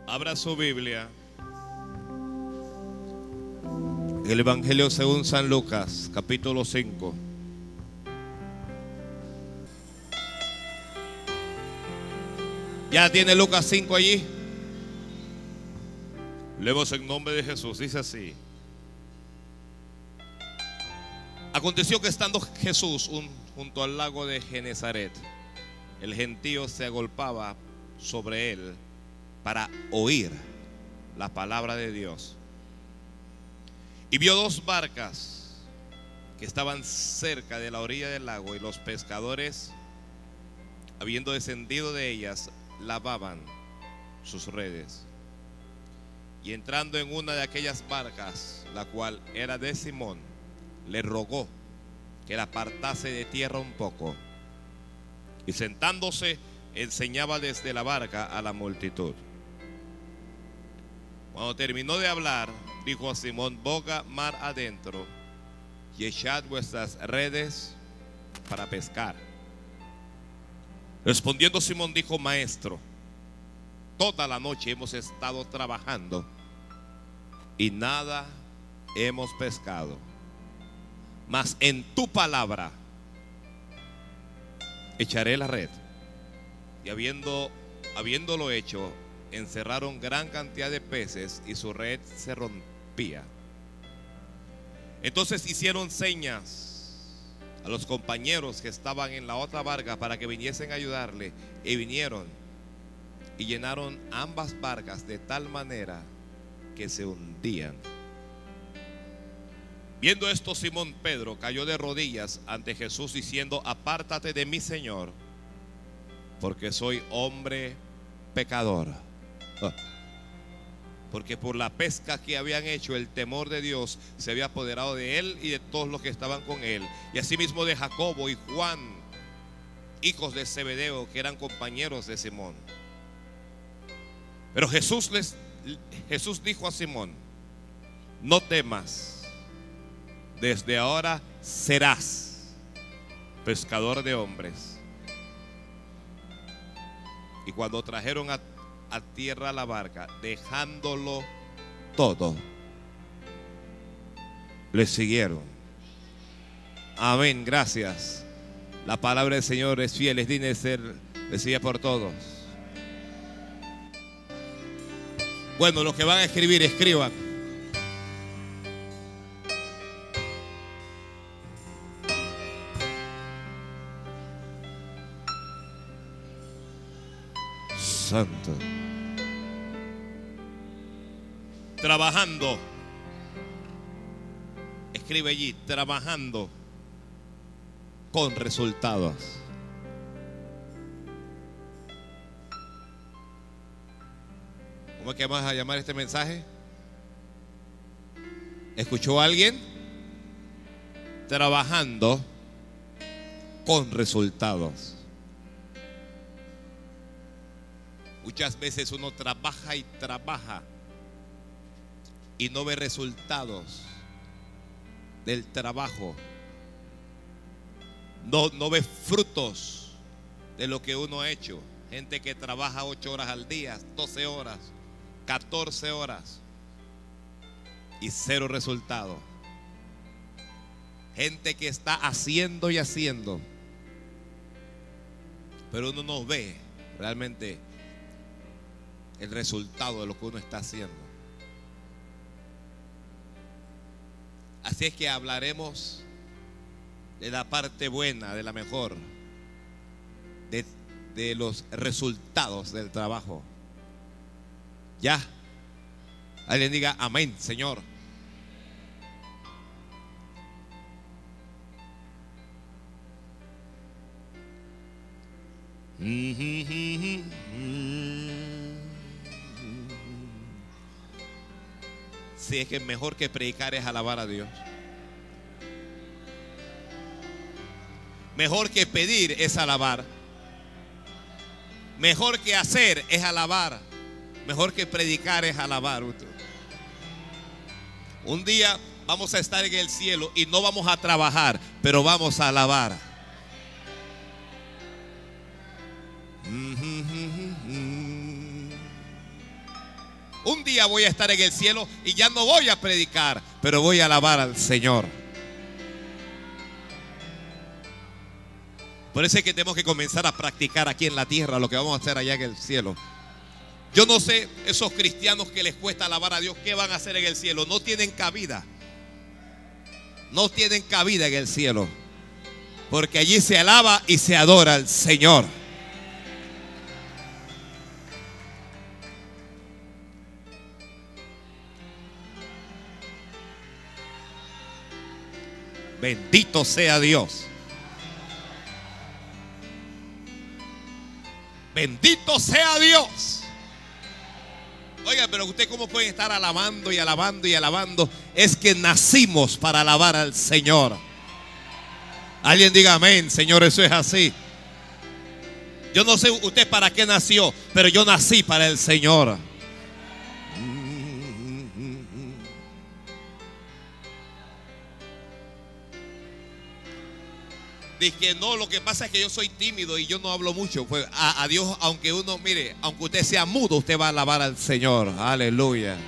Abra su Biblia en el Evangelio según San Lucas, capítulo 5. ¿Ya tiene Lucas 5 allí? Leemos en nombre de Jesús. Dice así: aconteció que estando Jesús junto al lago de Genezaret, el gentío se agolpaba sobre él para oír la palabra de Dios. Y vio dos barcas que estaban cerca de la orilla del lago, y los pescadores, habiendo descendido de ellas, lavaban sus redes. Y entrando en una de aquellas barcas, la cual era de Simón, le rogó que la apartase de tierra un poco. Y sentándose, enseñaba desde la barca a la multitud. Cuando terminó de hablar, dijo a Simón: boga mar adentro y echad vuestras redes para pescar. Respondiendo Simón dijo: Maestro, toda la noche hemos estado trabajando y nada hemos pescado, mas en tu palabra echaré la red. Y habiéndolo hecho, encerraron gran cantidad de peces y su red se rompía. Entonces hicieron señas a los compañeros que estaban en la otra barca para que viniesen a ayudarle, y vinieron y llenaron ambas barcas de tal manera que se hundían. Viendo esto, Simón Pedro cayó de rodillas ante Jesús diciendo: apártate de mí, Señor, porque soy hombre pecador. Porque por la pesca que habían hecho, el temor de Dios se había apoderado de él y de todos los que estaban con él, y asimismo de Jacobo y Juan, hijos de Zebedeo, que eran compañeros de Simón. Pero Jesús dijo a Simón: no temas, desde ahora serás pescador de hombres. Y cuando trajeron a tierra la barca, dejándolo todo, le siguieron. Amén, gracias. La palabra del Señor es fiel, es digna de ser recibida por todos. Bueno, los que van a escribir, escriban. Santo. Trabajando. Escribe allí: trabajando con resultados. ¿Cómo es que vamos a llamar este mensaje? ¿Escuchó alguien? Trabajando con resultados. Muchas veces uno trabaja y trabaja y no ve resultados del trabajo. No ve frutos de lo que uno ha hecho. Gente que trabaja 8 horas al día, 12 horas, 14 horas y cero resultado. Gente que está haciendo y haciendo, pero uno no ve realmente el resultado de lo que uno está haciendo. Así es que hablaremos de la parte buena, de la mejor, de los resultados del trabajo. Ya. Alguien diga amén, Señor. Si es que mejor que predicar es alabar a Dios. Mejor que pedir es alabar. Mejor que hacer es alabar. Mejor que predicar es alabar. Un día vamos a estar en el cielo y no vamos a trabajar, pero vamos a alabar. Un día voy a estar en el cielo y ya no voy a predicar, pero voy a alabar al Señor. Por eso es que tenemos que comenzar a practicar aquí en la tierra lo que vamos a hacer allá en el cielo. Yo no sé, esos cristianos que les cuesta alabar a Dios, ¿qué van a hacer en el cielo? No tienen cabida. No tienen cabida en el cielo. Porque allí se alaba y se adora al Señor. Bendito sea Dios. Bendito sea Dios. Oiga, pero usted cómo puede estar alabando y alabando y alabando. Es que nacimos para alabar al Señor. Alguien diga amén, Señor, eso es así. Yo no sé usted para qué nació, pero yo nací para el Señor. Dice que no, lo que pasa es que yo soy tímido y yo no hablo mucho. Pues a Dios, aunque uno, mire, aunque usted sea mudo, usted va a alabar al Señor. Aleluya.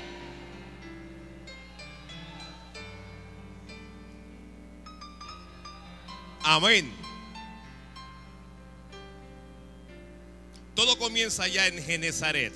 Amén. Todo comienza ya en Genesaret.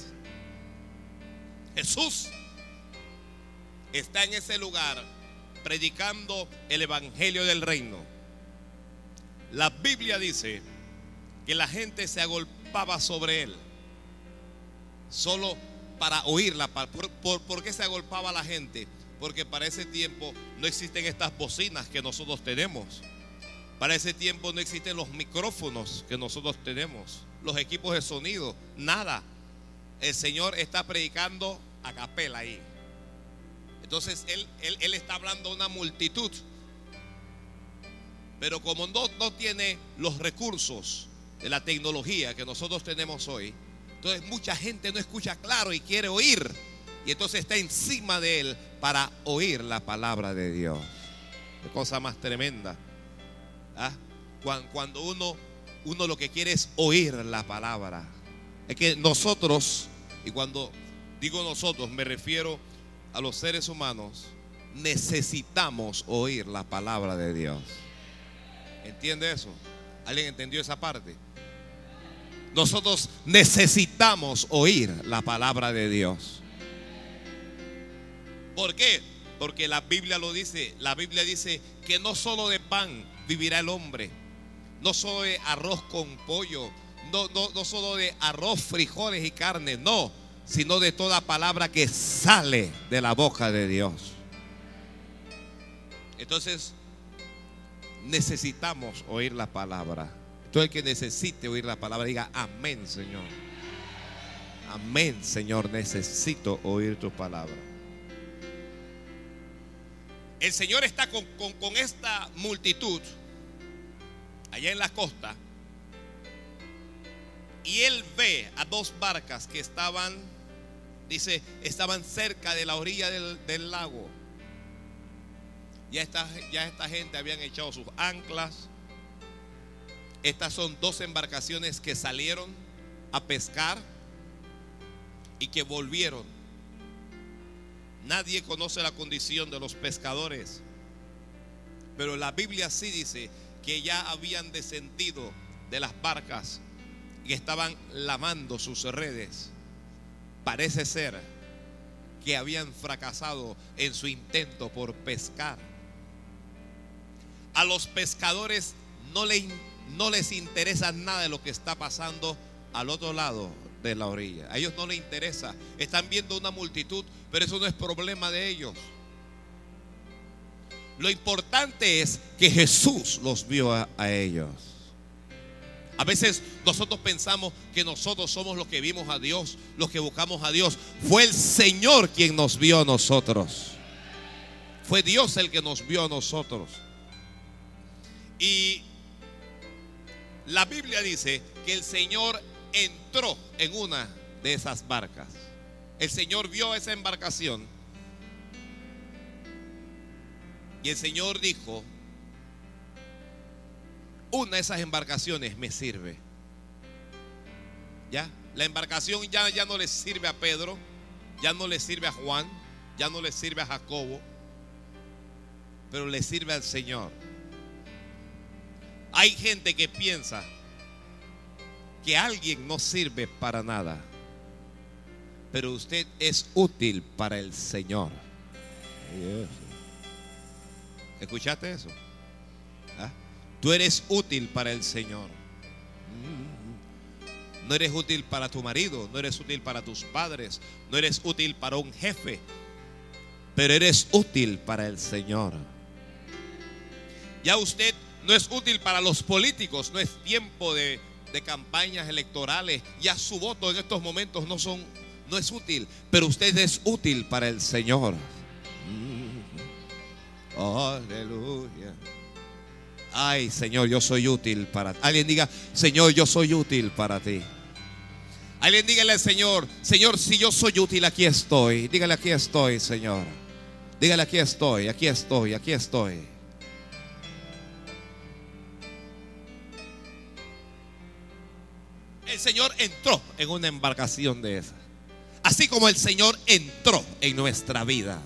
Jesús está en ese lugar predicando el evangelio del reino. La Biblia dice que la gente se agolpaba sobre él solo para oírla. ¿Por qué se agolpaba la gente? Porque para ese tiempo no existen estas bocinas que nosotros tenemos. Para ese tiempo no existen los micrófonos que nosotros tenemos, los equipos de sonido, nada. El Señor está predicando a capela ahí. Entonces él está hablando a una multitud. Pero como no tiene los recursos de la tecnología que nosotros tenemos hoy, entonces mucha gente no escucha claro y quiere oír. Y entonces está encima de él para oír la palabra de Dios. Qué cosa más tremenda. ¿Ah? Cuando uno lo que quiere es oír la palabra. Es que nosotros, y cuando digo nosotros me refiero a los seres humanos, necesitamos oír la palabra de Dios. ¿Entiende eso? ¿Alguien entendió esa parte? Nosotros necesitamos oír la palabra de Dios. ¿Por qué? Porque la Biblia lo dice. La Biblia dice que no solo de pan vivirá el hombre, no solo de arroz con pollo, no solo de arroz, frijoles y carne, no, sino de toda palabra que sale de la boca de Dios. Entonces necesitamos oír la palabra. Todo el que necesite oír la palabra diga amén, Señor. Amén, Señor, necesito oír tu palabra. El Señor está con esta multitud allá en la costa, y Él ve a dos barcas que estaban cerca de la orilla del lago. Ya esta gente habían echado sus anclas. Estas son dos embarcaciones que salieron a pescar y que volvieron. Nadie conoce la condición de los pescadores, pero la Biblia sí dice que ya habían descendido de las barcas y estaban lavando sus redes. Parece ser que habían fracasado en su intento por pescar. A los pescadores no les interesa nada de lo que está pasando al otro lado de la orilla. A ellos no les interesa. Están viendo una multitud, pero eso no es problema de ellos. Lo importante es que Jesús los vio a ellos. A veces nosotros pensamos que nosotros somos los que vimos a Dios, los que buscamos a Dios. Fue el Señor quien nos vio a nosotros. Fue Dios el que nos vio a nosotros. Y la Biblia dice que el Señor entró en una de esas barcas. El Señor vio esa embarcación y el Señor dijo: una de esas embarcaciones me sirve. Ya, la embarcación ya no le sirve a Pedro, Ya no le sirve a Juan, ya no le sirve a Jacobo, pero le sirve al Señor. Hay gente que piensa que alguien no sirve para nada, pero usted es útil para el Señor. ¿Escuchaste eso? ¿Ah? Tú eres útil para el Señor. No eres útil para tu marido, no eres útil para tus padres, no eres útil para un jefe, pero eres útil para el Señor. Ya usted no es útil para los políticos, no es tiempo de campañas electorales. Ya su voto en estos momentos no es útil, pero usted es útil para el Señor. Aleluya. Ay, Señor, yo soy útil para ti. Alguien diga: Señor, yo soy útil para ti. Alguien dígale al Señor: Señor, si yo soy útil, aquí estoy. Dígale: aquí estoy, Señor. Dígale: aquí estoy, aquí estoy, aquí estoy. El Señor entró en una embarcación de esas, así como el Señor entró en nuestra vida.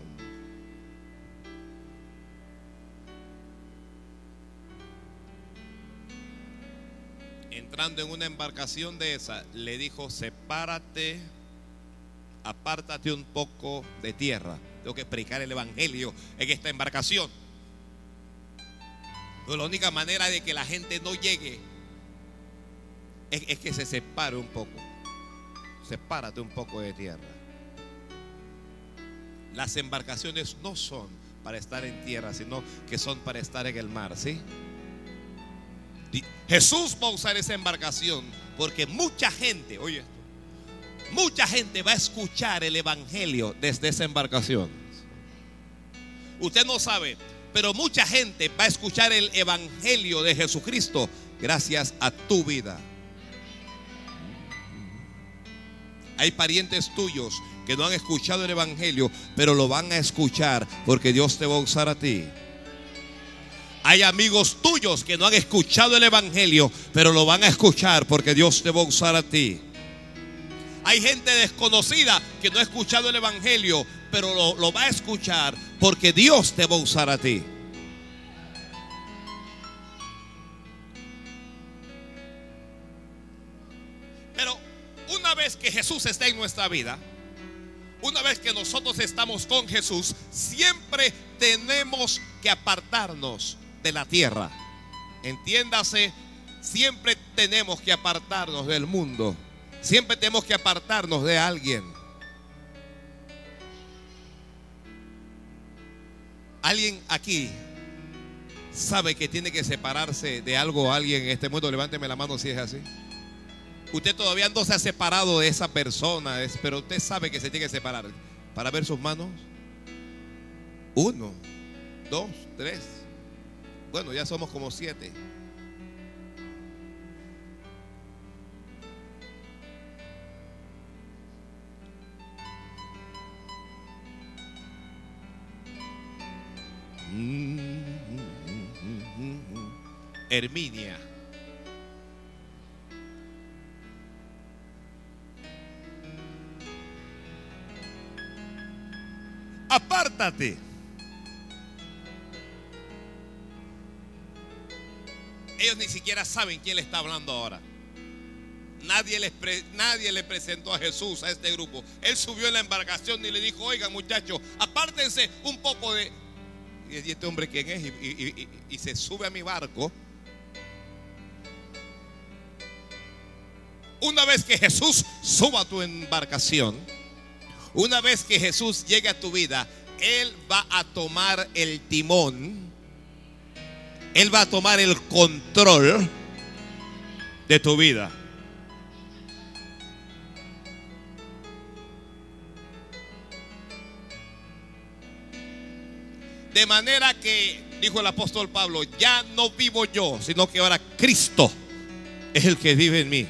Entrando en una embarcación de esa, le dijo: sepárate, apártate un poco de tierra. Tengo que predicar el evangelio en esta embarcación. Pero la única manera de que la gente no llegue es que se separe un poco. Sepárate un poco de tierra. Las embarcaciones no son para estar en tierra, sino que son para estar en el mar, ¿sí? Jesús va a usar esa embarcación porque mucha gente, oye esto, mucha gente va a escuchar el evangelio desde esa embarcación. Usted no sabe, pero mucha gente va a escuchar el evangelio de Jesucristo gracias a tu vida. Hay parientes tuyos que no han escuchado el evangelio, pero lo van a escuchar porque Dios te va a usar a ti. Hay amigos tuyos que no han escuchado el evangelio, pero lo van a escuchar porque Dios te va a usar a ti. Hay gente desconocida que no ha escuchado el evangelio, pero lo va a escuchar porque Dios te va a usar a ti. Pero una vez que Jesús está en nuestra vida, una vez que nosotros estamos con Jesús, siempre tenemos que apartarnos de la tierra. Entiéndase, siempre tenemos que apartarnos del mundo. Siempre tenemos que apartarnos de alguien. ¿Alguien aquí sabe que tiene que separarse de algo o alguien en este mundo? Levánteme la mano si es así. Usted todavía no se ha separado de esa persona, pero usted sabe que se tiene que separar. Para ver sus manos. 1, 2, 3. Bueno, ya somos como 7. Herminia. Apártate. Ellos ni siquiera saben quién le está hablando ahora. Nadie le presentó a Jesús a este grupo. Él subió en la embarcación y le dijo: oigan, muchachos, apártense un poco de... ¿Y este hombre quién es? Y se sube a mi barco. Una vez que Jesús suba a tu embarcación, una vez que Jesús llegue a tu vida, Él va a tomar el timón. Él va a tomar el control de tu vida. De manera que, dijo el apóstol Pablo, ya no vivo yo, sino que ahora Cristo es el que vive en mí.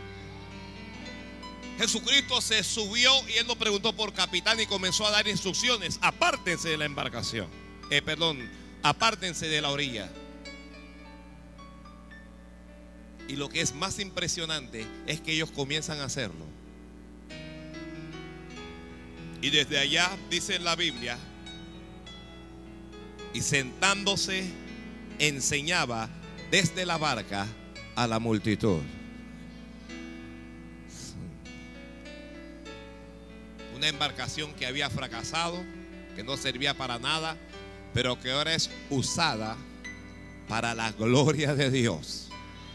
Jesucristo se subió y Él no preguntó por capitán y comenzó a dar instrucciones. Apártense de la embarcación. Apártense de la orilla. Y lo que es más impresionante es que ellos comienzan a hacerlo. Y desde allá, dice en la Biblia, y sentándose, enseñaba desde la barca a la multitud. Una embarcación que había fracasado, que no servía para nada, pero que ahora es usada para la gloria de Dios.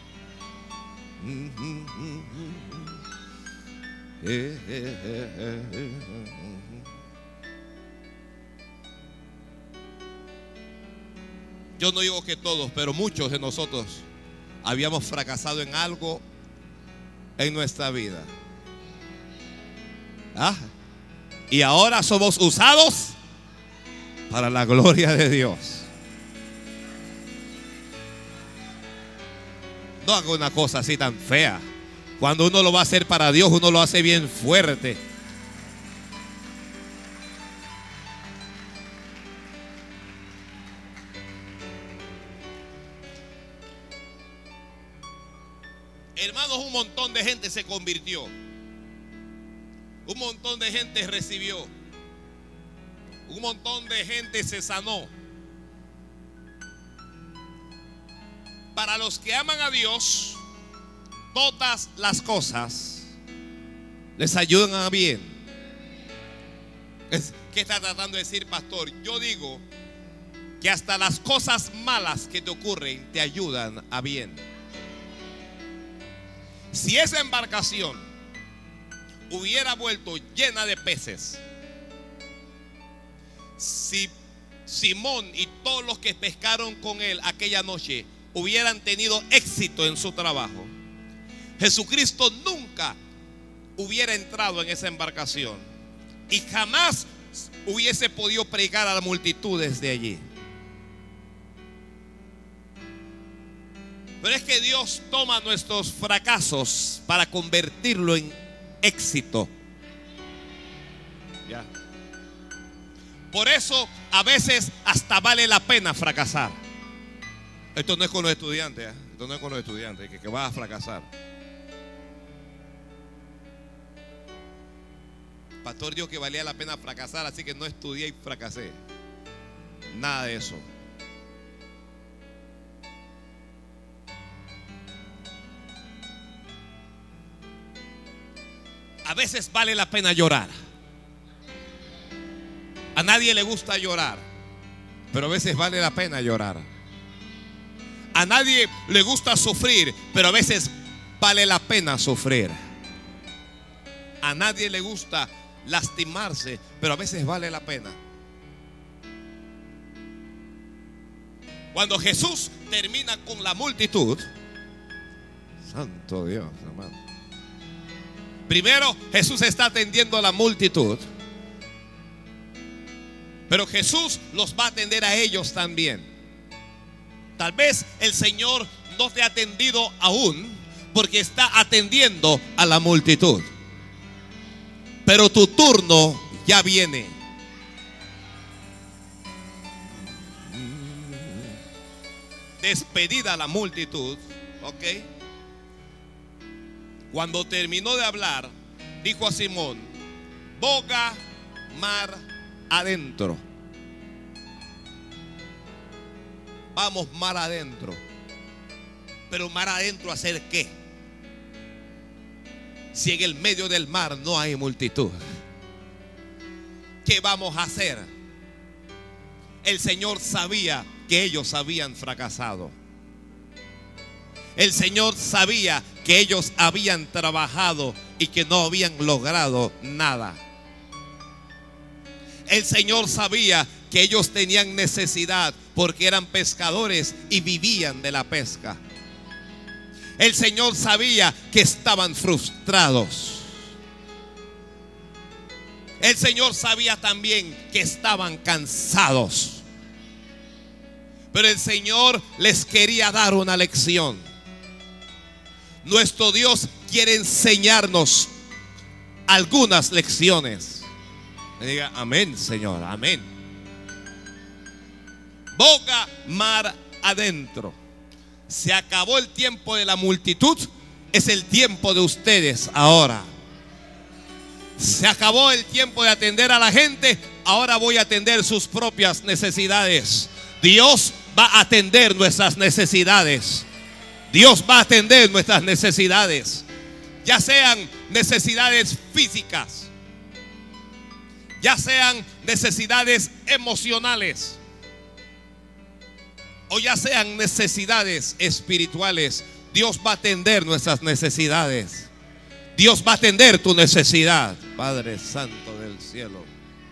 Yo no digo que todos, pero muchos de nosotros habíamos fracasado en algo en nuestra vida. Y ahora somos usados para la gloria de Dios. No haga una cosa así tan fea. Cuando uno lo va a hacer para Dios, uno lo hace bien fuerte. Hermanos, un montón de gente se convirtió. Un montón de gente recibió. Un montón de gente se sanó. Para los que aman a Dios, todas las cosas les ayudan a bien. ¿Qué está tratando de decir, pastor? Yo digo que hasta las cosas malas que te ocurren te ayudan a bien. Si esa embarcación hubiera vuelto llena de peces, si Simón y todos los que pescaron con él aquella noche hubieran tenido éxito en su trabajo, Jesucristo nunca hubiera entrado en esa embarcación y jamás hubiese podido predicar a las multitudes de allí. Pero es que Dios toma nuestros fracasos para convertirlo en éxito. Ya. Por eso a veces hasta vale la pena fracasar. Esto no es con los estudiantes, ¿eh? Esto no es con los estudiantes que vas a fracasar. Pastor dijo que valía la pena fracasar, así que no estudié y fracasé. Nada de eso. A veces vale la pena llorar. A nadie le gusta llorar, pero a veces vale la pena llorar. A nadie le gusta sufrir, pero a veces vale la pena sufrir. A nadie le gusta lastimarse, pero a veces vale la pena. Cuando Jesús termina con la multitud, santo Dios, hermano. Primero Jesús está atendiendo a la multitud, pero Jesús los va a atender a ellos también. Tal vez el Señor no te ha atendido aún porque está atendiendo a la multitud, pero tu turno ya viene. Despedida la multitud, ¿ok? Cuando terminó de hablar, dijo a Simón: boga mar adentro. Vamos mar adentro. Pero mar adentro, ¿hacer qué? Si en el medio del mar no hay multitud, ¿qué vamos a hacer? El Señor sabía que ellos habían fracasado. El Señor sabía que ellos habían trabajado y que no habían logrado nada. El Señor sabía que ellos tenían necesidad porque eran pescadores y vivían de la pesca. El Señor sabía que estaban frustrados. El Señor sabía también que estaban cansados. Pero el Señor les quería dar una lección. Nuestro Dios quiere enseñarnos algunas lecciones. Me diga amén, Señor, amén. Boga mar adentro. Se acabó el tiempo de la multitud. Es el tiempo de ustedes ahora. Se acabó el tiempo de atender a la gente. Ahora voy a atender sus propias necesidades. Dios va a atender nuestras necesidades. Dios va a atender nuestras necesidades. Ya sean necesidades físicas, ya sean necesidades emocionales, o ya sean necesidades espirituales. Dios va a atender nuestras necesidades. Dios va a atender tu necesidad, Padre Santo del cielo.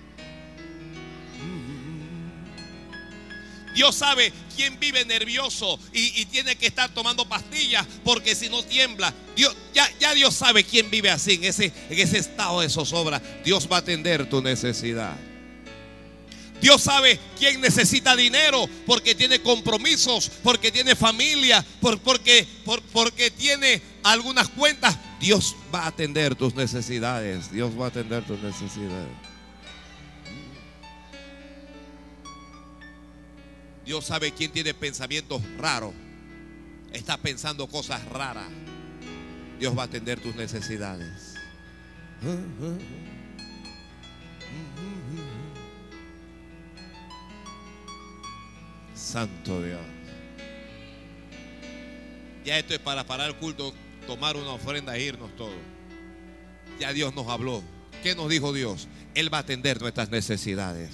Dios sabe quién vive nervioso y tiene que estar tomando pastillas porque si no tiembla. Dios, ya Dios sabe quién vive así, en ese estado de zozobra. Dios va a atender tu necesidad. Dios sabe quién necesita dinero porque tiene compromisos, porque tiene familia, porque tiene algunas cuentas. Dios va a atender tus necesidades. Dios va a atender tus necesidades. Dios sabe quién tiene pensamientos raros, está pensando cosas raras. Dios va a atender tus necesidades. Santo Dios. Ya esto es para parar el culto, tomar una ofrenda e irnos todos. Ya Dios nos habló. ¿Qué nos dijo Dios? Él va a atender nuestras necesidades.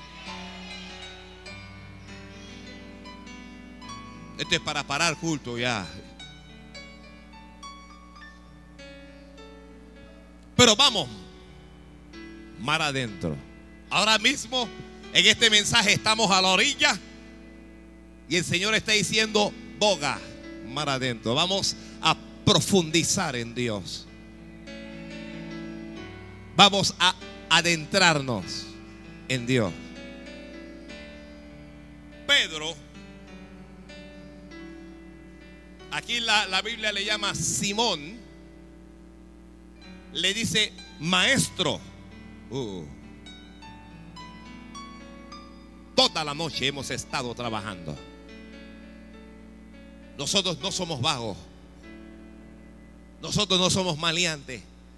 Esto es para parar culto ya. Pero vamos mar adentro. Ahora mismo en este mensaje estamos a la orilla y el Señor está diciendo: boga mar adentro. Vamos a profundizar en Dios. Vamos a adentrarnos en Dios. Pedro, aquí la Biblia le llama Simón, le dice maestro. Toda la noche hemos estado trabajando. Nosotros no somos vagos. Nosotros no somos maleantes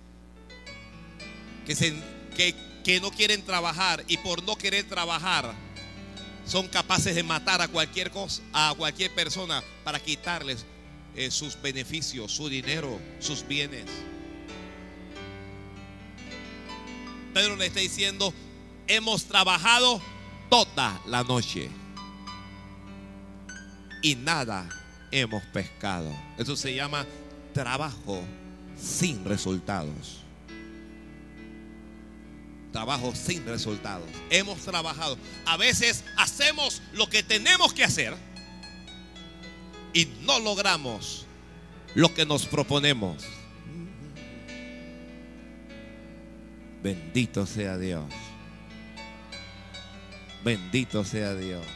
que no quieren trabajar y por no querer trabajar son capaces de matar a cualquier cosa, a cualquier persona para quitarles sus beneficios, su dinero, sus bienes. Pedro le está diciendo: hemos trabajado toda la noche y nada hemos pescado. Eso se llama trabajo sin resultados. Trabajo sin resultados. Hemos trabajado. A veces hacemos lo que tenemos que hacer y no logramos lo que nos proponemos. Bendito sea Dios. Bendito sea Dios.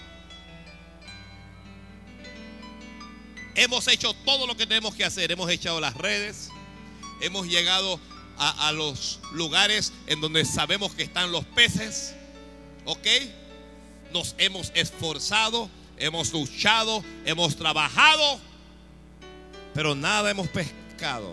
Hemos hecho todo lo que tenemos que hacer. Hemos echado las redes. Hemos llegado a los lugares en donde sabemos que están los peces. ¿Ok? Nos hemos esforzado, hemos luchado, hemos trabajado, pero nada hemos pescado.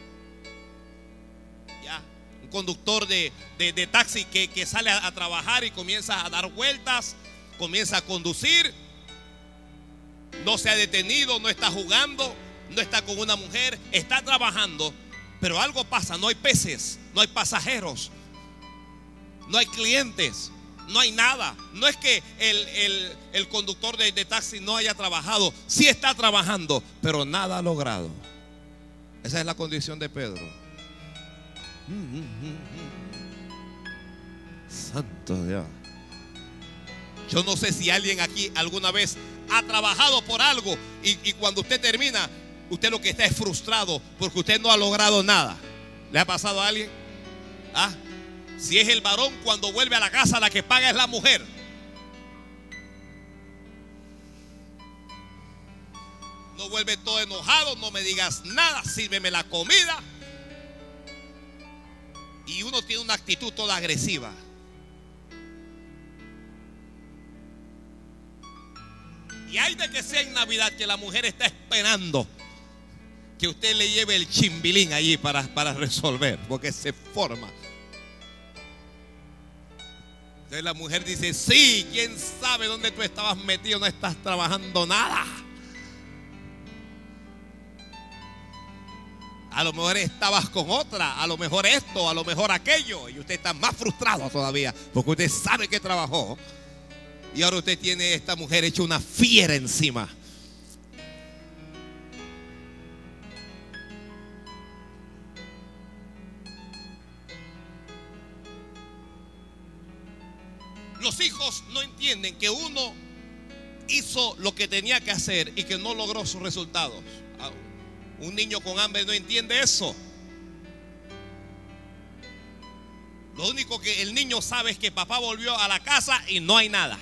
Ya, un conductor de taxi que sale a trabajar y comienza a dar vueltas, comienza a conducir, no se ha detenido, no está jugando, no está con una mujer, está trabajando, pero algo pasa, no hay peces, no hay pasajeros, no hay clientes. No hay nada. No es que el conductor de taxi no haya trabajado. Sí está trabajando, pero nada ha logrado. Esa es la condición de Pedro. Santo Dios. Yo no sé si alguien aquí alguna vez ha trabajado por algo y cuando usted termina, usted lo que está es frustrado porque usted no ha logrado nada. ¿Le ha pasado a alguien? ¿Ah? Si es el varón, cuando vuelve a la casa, la que paga es la mujer. No vuelve todo enojado, no me digas nada, sírveme la comida. Y uno tiene una actitud toda agresiva. Y hay de que sea en Navidad que la mujer está esperando que usted le lleve el chimbilín allí para resolver, porque se forma Entonces la mujer dice: sí, quién sabe dónde tú estabas metido, no estás trabajando nada. A lo mejor estabas con otra, a lo mejor esto, a lo mejor aquello. Y usted está más frustrado todavía porque usted sabe que trabajó. Y ahora usted tiene esta mujer hecha una fiera encima. Los hijos no entienden que uno hizo lo que tenía que hacer y que no logró sus resultados. Un niño con hambre no entiende eso. Lo único que el niño sabe es que papá volvió a la casa y no hay nada.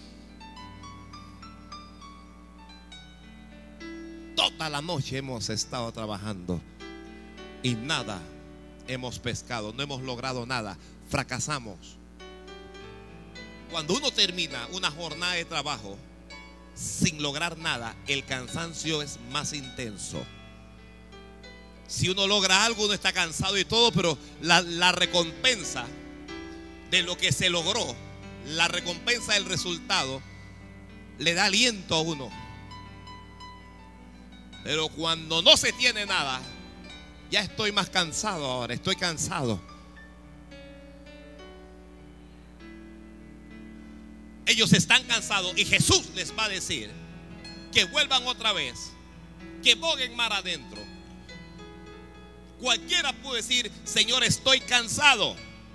Toda la noche hemos estado trabajando y nada hemos pescado, no hemos logrado nada, fracasamos. Cuando uno termina una jornada de trabajo sin lograr nada, el cansancio es más intenso. Si uno logra algo, uno está cansado y todo, pero la recompensa de lo que se logró, la recompensa del resultado, le da aliento a uno. Pero cuando no se tiene nada, ya estoy más cansado ahora, estoy cansado. Ellos están cansados y Jesús les va a decir que vuelvan otra vez, que boguen mar adentro. Cualquiera puede decir: Señor, estoy cansado.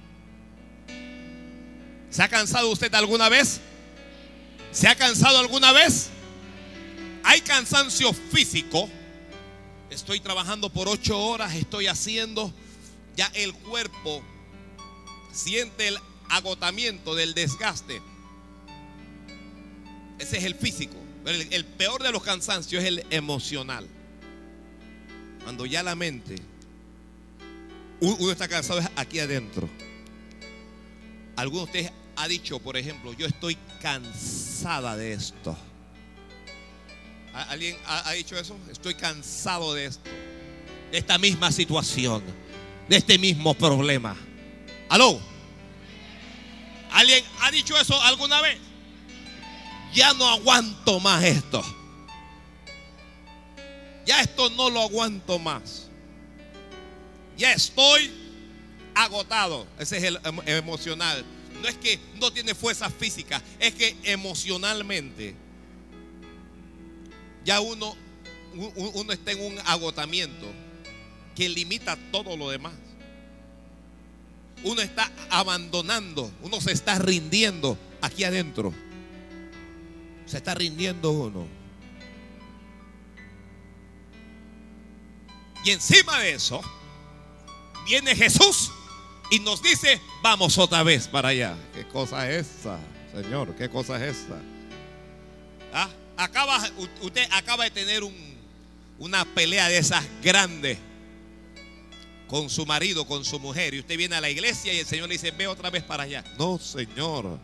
¿Se ha cansado usted alguna vez? ¿Se ha cansado alguna vez? Hay cansancio físico. Estoy trabajando por 8 horas, estoy haciendo. Ya el cuerpo siente el agotamiento del desgaste. Ese es el físico. El peor de los cansancios es el emocional. Cuando ya la mente, uno está cansado aquí adentro. Alguno de ustedes ha dicho, por ejemplo: yo estoy cansada de esto. ¿Alguien ha dicho eso? Estoy cansado de esto, de esta misma situación, de este mismo problema. ¿Aló? ¿Alguien ha dicho eso alguna vez? Ya no aguanto más esto. Ya esto no lo aguanto más. Ya estoy agotado. Ese es el emocional. No es que no tiene fuerza física, es que emocionalmente ya uno está en un agotamiento que limita todo lo demás. Uno está abandonando, uno se está rindiendo aquí adentro. Se está rindiendo uno. Y encima de eso viene Jesús y nos dice: vamos otra vez para allá. ¿Qué cosa es esa, Señor? ¿Qué cosa es esa? Usted acaba de tener una pelea de esas grandes con su marido, con su mujer, y usted viene a la iglesia y el Señor le dice: ve otra vez para allá. No, Señor.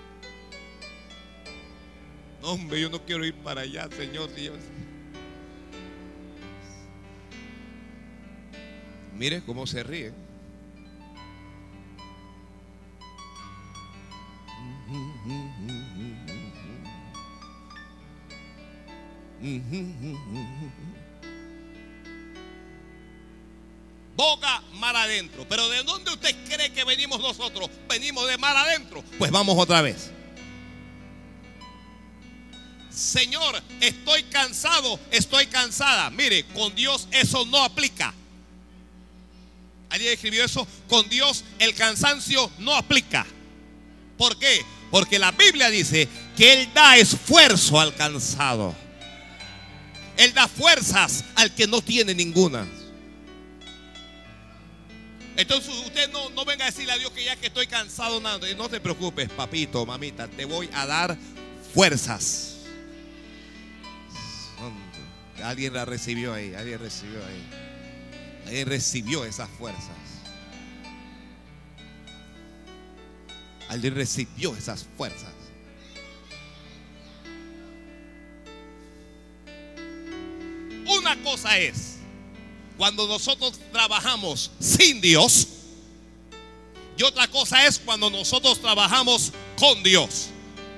No, hombre, yo no quiero ir para allá, Señor. Mire cómo se ríe. Boga mar adentro. Pero ¿de dónde usted cree que venimos nosotros? Venimos de mar adentro. Pues vamos otra vez. Señor, estoy cansado, estoy cansada. Mire, con Dios eso no aplica. ¿Alguien escribió eso? Con Dios el cansancio no aplica. ¿Por qué? Porque la Biblia dice que Él da esfuerzo al cansado. Él da fuerzas al que no tiene ninguna. Entonces usted no venga a decirle a Dios que ya que estoy cansado, nada. No te preocupes, papito, mamita, te voy a dar fuerzas. Alguien la recibió ahí, alguien recibió ahí. Alguien recibió esas fuerzas. Alguien recibió esas fuerzas. Una cosa es cuando nosotros trabajamos sin Dios, Y otra cosa es cuando nosotros trabajamos con Dios.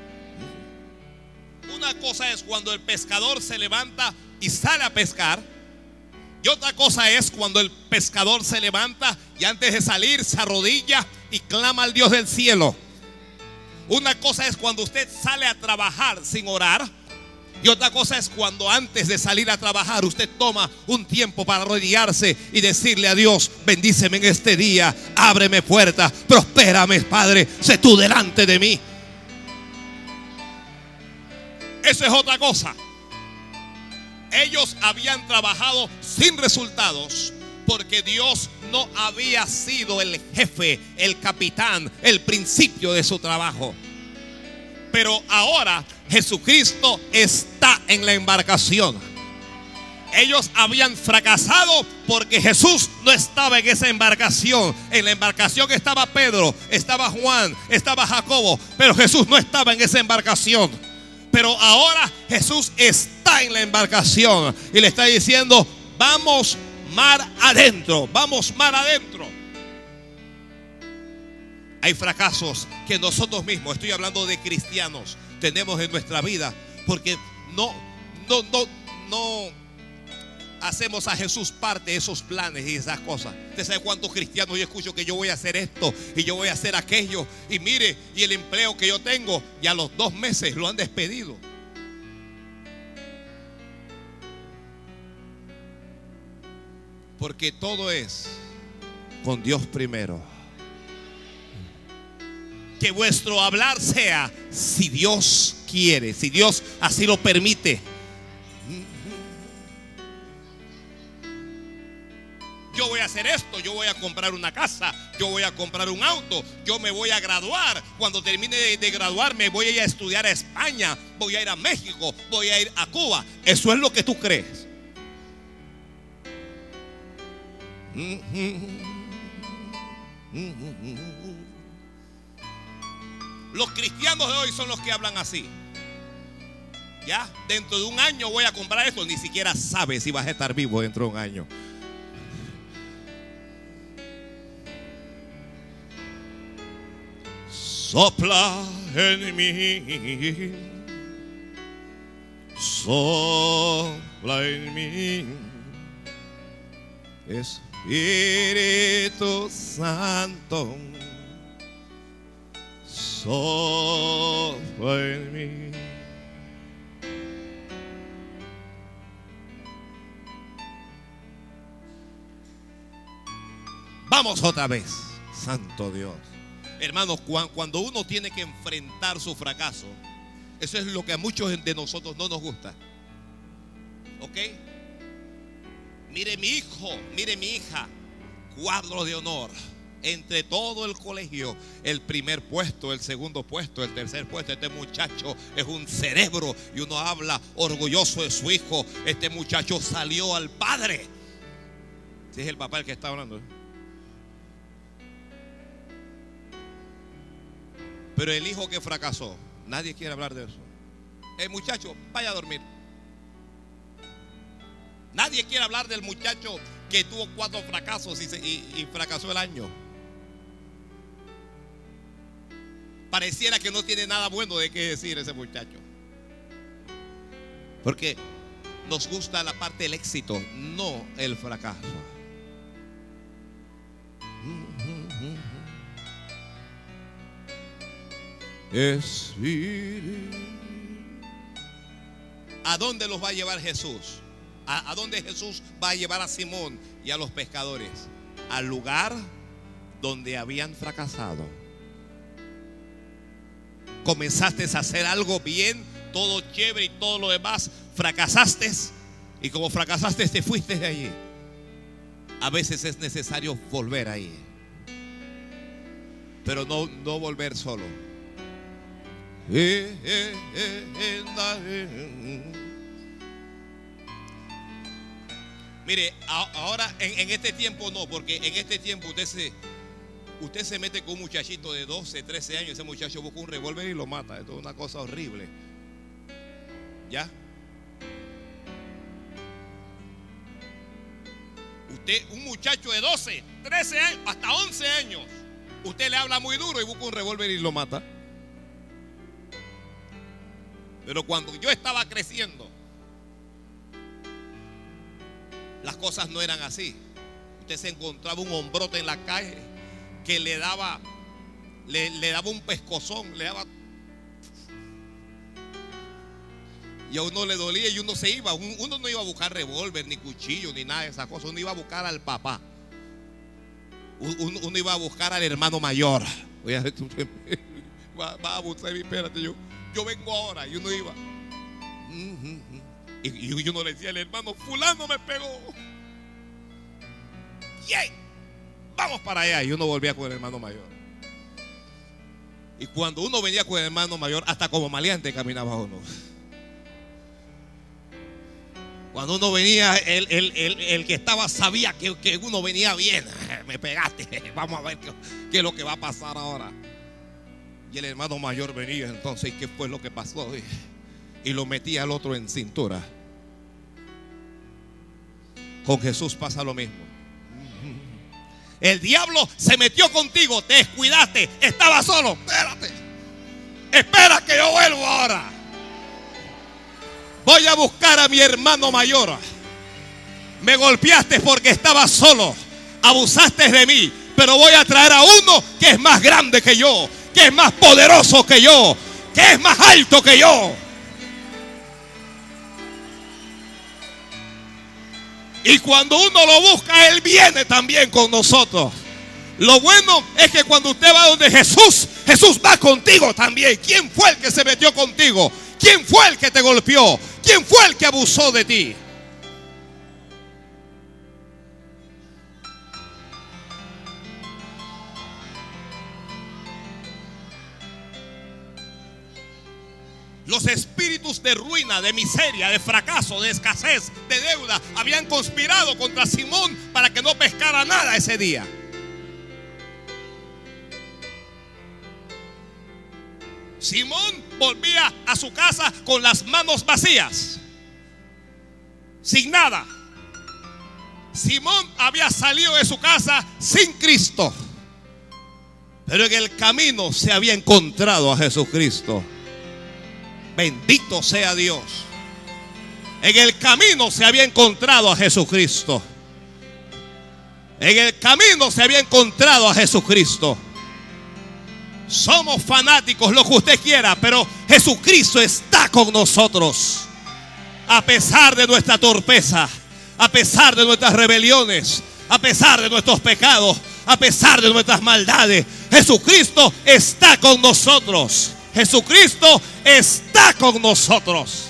Una cosa es cuando el pescador se levanta y sale a pescar. Y otra cosa es cuando el pescador se levanta y antes de salir se arrodilla y clama al Dios del cielo. Una cosa es cuando usted sale a trabajar sin orar. Y otra cosa es cuando antes de salir a trabajar usted toma un tiempo para arrodillarse y decirle a Dios: bendíceme en este día, ábreme puertas, prospérame, Padre, sé tú delante de mí. Eso es otra cosa. Ellos habían trabajado sin resultados porque Dios no había sido el jefe, el capitán, el principio de su trabajo. Pero ahora Jesucristo está en la embarcación. Ellos habían fracasado porque Jesús no estaba en esa embarcación. En la embarcación estaba Pedro, estaba Juan, estaba Jacobo, pero Jesús no estaba en esa embarcación. Pero ahora Jesús está en la embarcación y le está diciendo: vamos mar adentro, vamos mar adentro. Hay fracasos que nosotros mismos, estoy hablando de cristianos, tenemos en nuestra vida porque no hacemos a Jesús parte de esos planes y esas cosas. Usted sabe cuántos cristianos yo escucho que yo voy a hacer esto y yo voy a hacer aquello, y mire, y el empleo que yo tengo, y a los 2 meses lo han despedido. Porque todo es con Dios primero. Que vuestro hablar sea si Dios quiere, si Dios así lo permite. Yo voy a hacer esto, yo voy a comprar una casa, yo voy a comprar un auto, yo me voy a graduar. Cuando termine de graduarme voy a ir a estudiar a España, voy a ir a México, voy a ir a Cuba. Eso es lo que tú crees. Los cristianos de hoy son los que hablan así. Ya, dentro de un año voy a comprar esto. Ni siquiera sabes si vas a estar vivo dentro de un año. Sopla en mí, sopla en mí, Espíritu Santo, sopla en mí. Vamos otra vez, Santo Dios. Hermanos, cuando uno tiene que enfrentar su fracaso, eso es lo que a muchos de nosotros no nos gusta. ¿Ok? Mire mi hijo, mire mi hija, cuadro de honor. Entre todo el colegio, el primer puesto, el segundo puesto, el tercer puesto. Este muchacho es un cerebro y uno habla orgulloso de su hijo. Este muchacho salió al padre. Si es el papá el que está hablando. Pero el hijo que fracasó, nadie quiere hablar de eso. El muchacho, vaya a dormir. Nadie quiere hablar del muchacho que tuvo 4 fracasos y fracasó el año. Pareciera que no tiene nada bueno de qué decir ese muchacho. Porque nos gusta la parte del éxito, no el fracaso. Espíritu. ¿A dónde los va a llevar Jesús? ¿A dónde Jesús va a llevar a Simón y a los pescadores? Al lugar donde habían fracasado. Comenzaste a hacer algo bien, todo chévere y todo lo demás. Fracasaste, y como fracasaste te fuiste de allí. A veces es necesario volver ahí, pero no volver solo. Mire, ahora en este tiempo no, porque en este tiempo usted se mete con un muchachito de 12, 13 años, ese muchacho busca un revólver y lo mata. Esto es una cosa horrible. ¿Ya? Un muchacho de 12, 13 años, hasta 11 años, Usted le habla muy duro y busca un revólver y lo mata. Pero cuando yo estaba creciendo, las cosas no eran así. Usted se encontraba un hombrote en la calle que le daba un pescozón, le daba, y a uno le dolía y uno se iba. Uno no iba a buscar revólver, ni cuchillo, ni nada de esas cosas. Uno iba a buscar al papá. Uno iba a buscar al hermano mayor. Oye, vamos, espérate, yo vengo ahora. Y uno iba. Y uno le decía al hermano, fulano me pegó. ¡Yay! Vamos para allá. Y uno volvía con el hermano mayor. Y cuando uno venía con el hermano mayor, hasta como maleante caminaba uno. Cuando uno venía, el que estaba sabía que uno venía bien. Me pegaste, vamos a ver qué es lo que va a pasar ahora. Y el hermano mayor venía entonces, ¿qué fue lo que pasó? Y lo metía al otro en cintura. Con Jesús pasa lo mismo. El diablo se metió contigo, te descuidaste, estaba solo. Espera que yo vuelvo ahora. Voy a buscar a mi hermano mayor. Me golpeaste porque estaba solo. Abusaste de mí. Pero voy a traer a uno que es más grande que yo, que es más poderoso que yo, que es más alto que yo. Y cuando uno lo busca, Él viene también con nosotros. Lo bueno es que cuando usted va donde Jesús, Jesús va contigo también. ¿Quién fue el que se metió contigo? ¿Quién fue el que te golpeó? ¿Quién fue el que abusó de ti? Los espíritus de ruina, de miseria, de fracaso, de escasez, de deuda habían conspirado contra Simón para que no pescara nada ese día. Simón volvía a su casa con las manos vacías, sin nada. Simón había salido de su casa sin Cristo, pero en el camino se había encontrado a Jesucristo. Bendito sea Dios. En el camino se había encontrado a Jesucristo. En el camino se había encontrado a Jesucristo. Somos fanáticos, lo que usted quiera, pero Jesucristo está con nosotros. A pesar de nuestra torpeza, a pesar de nuestras rebeliones, a pesar de nuestros pecados, a pesar de nuestras maldades, Jesucristo está con nosotros. Jesucristo está con nosotros.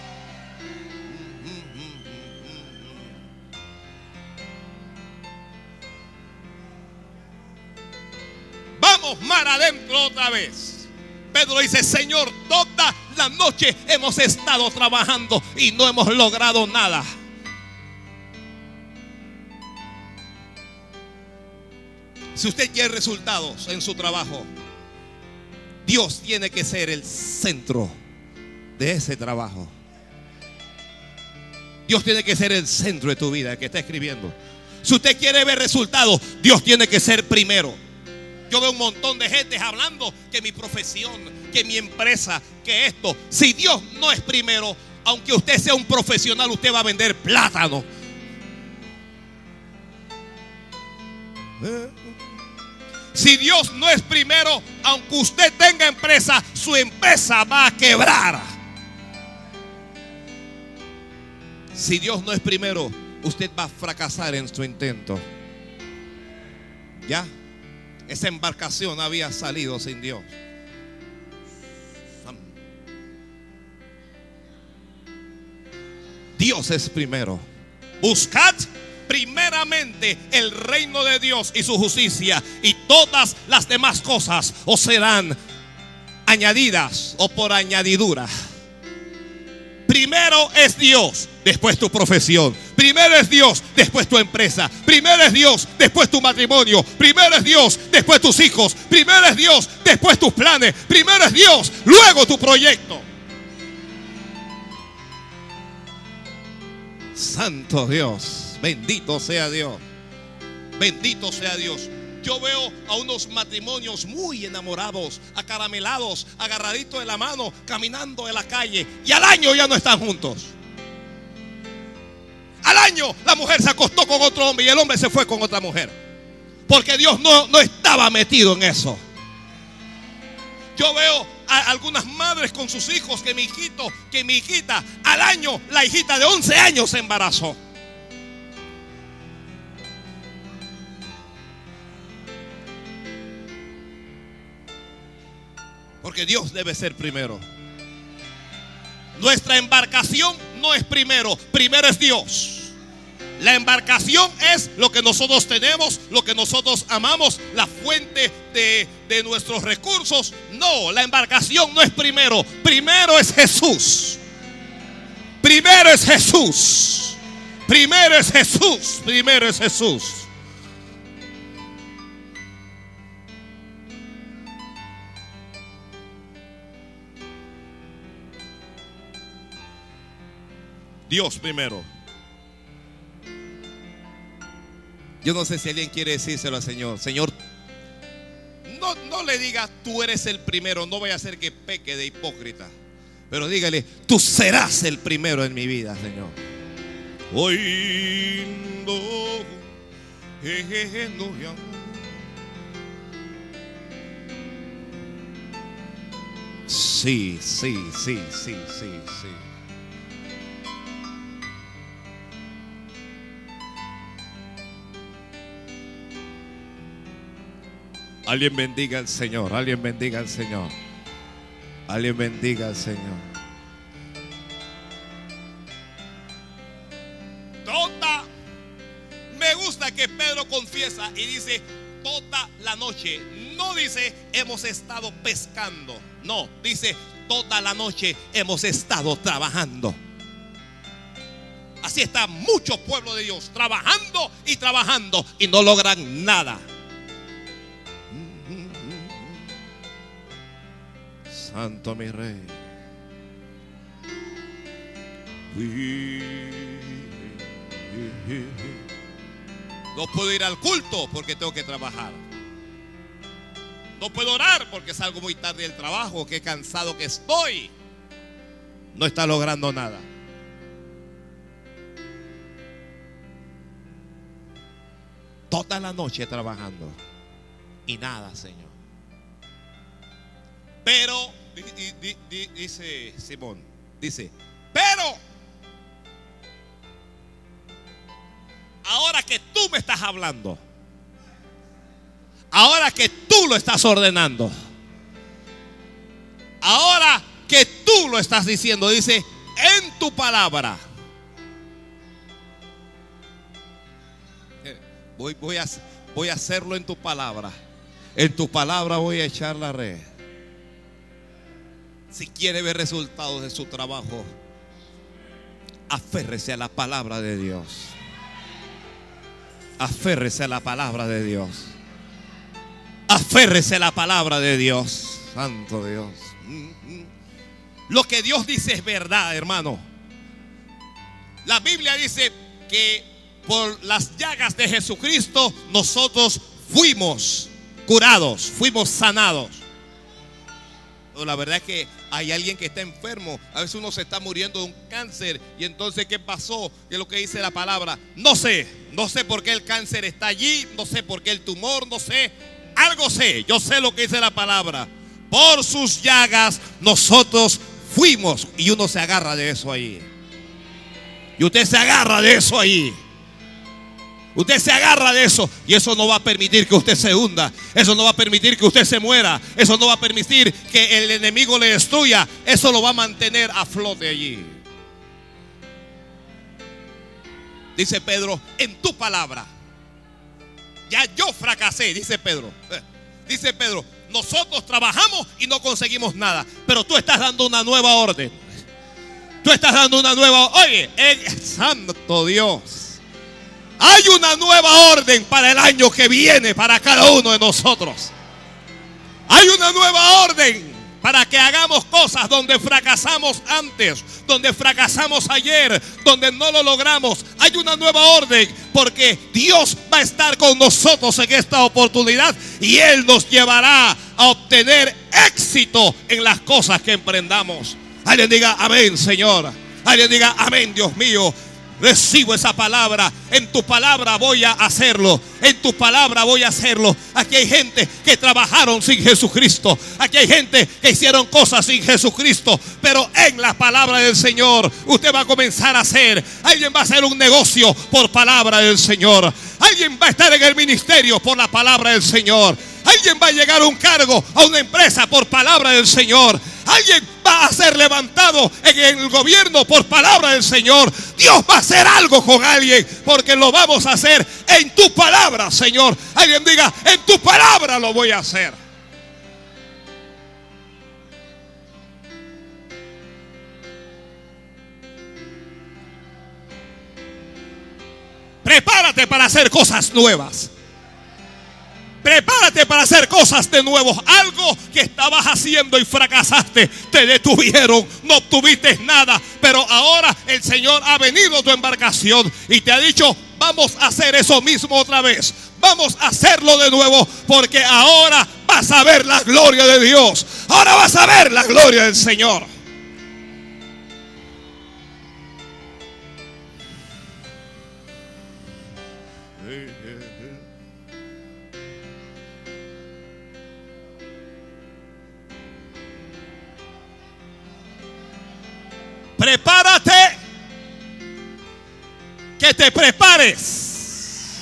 Vamos mar adentro otra vez. Pedro dice: Señor, toda la noche hemos estado trabajando y no hemos logrado nada. Si usted quiere resultados en su trabajo, Dios tiene que ser el centro de ese trabajo. Dios tiene que ser el centro de tu vida, el que está escribiendo. Si usted quiere ver resultados, Dios tiene que ser primero. Yo veo un montón de gente hablando que mi profesión, que mi empresa, que esto. Si Dios no es primero, aunque usted sea un profesional, usted va a vender plátano. Si Dios no es primero, aunque usted tenga empresa, su empresa va a quebrar. Si Dios no es primero, usted va a fracasar en su intento. Ya, esa embarcación había salido sin Dios. Dios es primero. Buscad primeramente el reino de Dios y su justicia, y todas las demás cosas os serán añadidas o por añadidura. Primero es Dios, después tu profesión. Primero es Dios, después tu empresa. Primero es Dios, después tu matrimonio. Primero es Dios, después tus hijos. Primero es Dios, después tus planes. Primero es Dios, luego tu proyecto. Santo Dios, bendito sea Dios. Bendito sea Dios. Yo veo a unos matrimonios muy enamorados, acaramelados, agarraditos de la mano, caminando en la calle, y al año ya no están juntos. Al año la mujer se acostó con otro hombre y el hombre se fue con otra mujer, porque Dios no estaba metido en eso. Yo veo a algunas madres con sus hijos, que mi hijito, que mi hijita, al año la hijita de 11 años se embarazó. Porque Dios debe ser primero. Nuestra embarcación no es primero, primero es Dios. La embarcación es lo que nosotros tenemos, lo que nosotros amamos, la fuente de nuestros recursos. No, la embarcación no es primero, primero es Jesús. Primero es Jesús. Primero es Jesús. Primero es Jesús. Dios primero. Yo no sé si alguien quiere decírselo al Señor. Señor, no le diga tú eres el primero, no vaya a ser que peque de hipócrita, pero dígale, tú serás el primero en mi vida, Señor. Hoy sí. Alguien bendiga al Señor, alguien bendiga al Señor, alguien bendiga al Señor. Me gusta que Pedro confiesa y dice toda la noche. No dice hemos estado pescando, no, dice toda la noche hemos estado trabajando. Así está mucho pueblo de Dios trabajando y no logran nada. Santo mi Rey. No puedo ir al culto porque tengo que trabajar. No puedo orar porque salgo muy tarde del trabajo, qué cansado que estoy. No está logrando nada. Toda la noche trabajando y nada, Señor. Pero dice Simón, dice, pero ahora que tú me estás hablando, ahora que tú lo estás ordenando, ahora que tú lo estás diciendo, dice, en tu palabra. Voy a hacerlo en tu palabra. En tu palabra voy a echar la red. Si quiere ver resultados de su trabajo, aférrese a la palabra de Dios. Aférrese a la palabra de Dios. Aférrese a la palabra de Dios. Santo Dios. Lo que Dios dice es verdad, hermano. La Biblia dice que por las llagas de Jesucristo nosotros fuimos curados, fuimos sanados. Pero la verdad es que hay alguien que está enfermo. A veces uno se está muriendo de un cáncer. Y entonces, ¿qué pasó? ¿Qué es lo que dice la palabra? No sé por qué el cáncer está allí. No sé por qué el tumor, no sé. Algo sé, yo sé lo que dice la palabra. Por sus llagas nosotros fuimos. Y uno se agarra de eso ahí. Y usted se agarra de eso ahí. Usted se agarra de eso y eso no va a permitir que usted se hunda. Eso no va a permitir que usted se muera. Eso no va a permitir que el enemigo le destruya. Eso lo va a mantener a flote allí. Dice Pedro, en tu palabra. Ya yo fracasé, dice Pedro. Dice Pedro, nosotros trabajamos y no conseguimos nada, pero tú estás dando una nueva orden. Tú estás dando una nueva. Oye, santo Dios. Hay una nueva orden para el año que viene para cada uno de nosotros. Hay una nueva orden para que hagamos cosas donde fracasamos antes, donde fracasamos ayer, donde no lo logramos. Hay una nueva orden, porque Dios va a estar con nosotros en esta oportunidad y Él nos llevará a obtener éxito en las cosas que emprendamos. Alguien diga amén, Señor. Alguien diga amén, Dios mío. Recibo esa palabra. En tu palabra voy a hacerlo. En tu palabra voy a hacerlo. Aquí hay gente que trabajaron sin Jesucristo. Aquí hay gente que hicieron cosas sin Jesucristo. Pero en la palabra del Señor usted va a comenzar a hacer. Alguien va a hacer un negocio por palabra del Señor. Alguien va a estar en el ministerio por la palabra del Señor. Alguien va a llegar a un cargo, a una empresa por palabra del Señor. Alguien va a ser levantado en el gobierno por palabra del Señor. Dios va a hacer algo con alguien, porque lo vamos a hacer en tu palabra, Señor. Alguien diga, en tu palabra lo voy a hacer. Prepárate para hacer cosas nuevas. Prepárate para hacer cosas de nuevo. Algo que estabas haciendo y fracasaste, te detuvieron, no obtuviste nada. Pero ahora el Señor ha venido a tu embarcación y te ha dicho, vamos a hacer eso mismo otra vez. Vamos a hacerlo de nuevo, porque ahora vas a ver la gloria de Dios. Ahora vas a ver la gloria del Señor. Prepárate, que te prepares.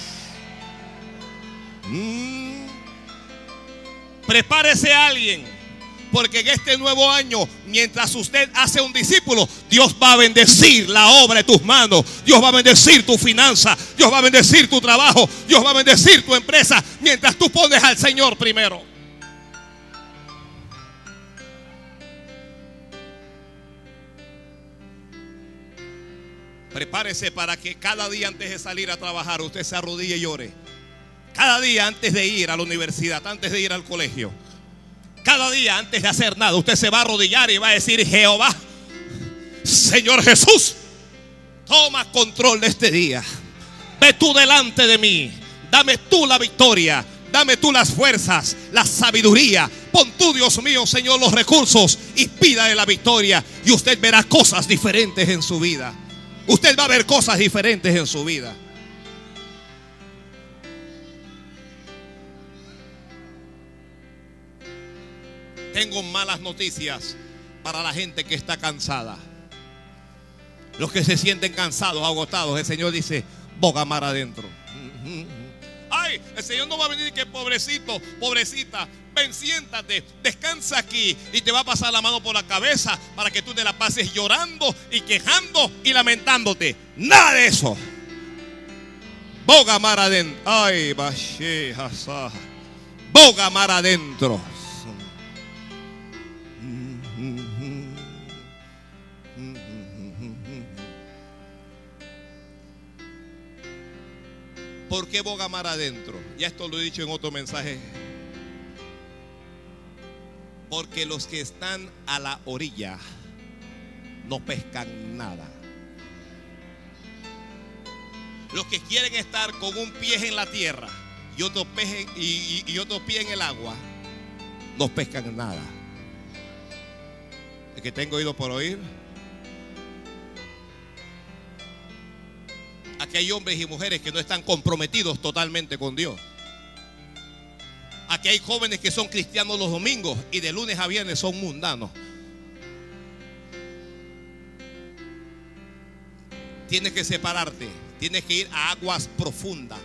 Prepárese a alguien, porque en este nuevo año, mientras usted hace un discípulo, Dios va a bendecir la obra de tus manos. Dios va a bendecir tu finanza. Dios va a bendecir tu trabajo. Dios va a bendecir tu empresa, mientras tú pones al Señor primero. Prepárese para que cada día antes de salir a trabajar usted se arrodille y llore. Cada día antes de ir a la universidad, antes de ir al colegio, cada día antes de hacer nada, usted se va a arrodillar y va a decir, Jehová, Señor Jesús, toma control de este día. Ve tú delante de mí. Dame tú la victoria. Dame tú las fuerzas, la sabiduría. Pon tú, Dios mío, Señor, los recursos y pídale la victoria. Y usted verá cosas diferentes en su vida. Usted va a ver cosas diferentes en su vida. Tengo malas noticias para la gente que está cansada. Los que se sienten cansados, agotados, el Señor dice, boga mar adentro. Ay, el Señor no va a venir que pobrecito, pobrecita, ven, siéntate, descansa aquí, y te va a pasar la mano por la cabeza para que tú te la pases llorando y quejando y lamentándote. Nada de eso. Boga mar adentro. Ay, bashe hasa. Boga mar adentro. ¿Por qué boga mar adentro? Ya esto lo he dicho en otro mensaje. Porque los que están a la orilla no pescan nada. Los que quieren estar con un pie en la tierra y otro pie en el agua, no pescan nada. El que tengo oído por oír. Aquí hay hombres y mujeres que no están comprometidos totalmente con Dios. Aquí hay jóvenes que son cristianos los domingos y de lunes a viernes son mundanos. Tienes que separarte. Tienes que ir a aguas profundas.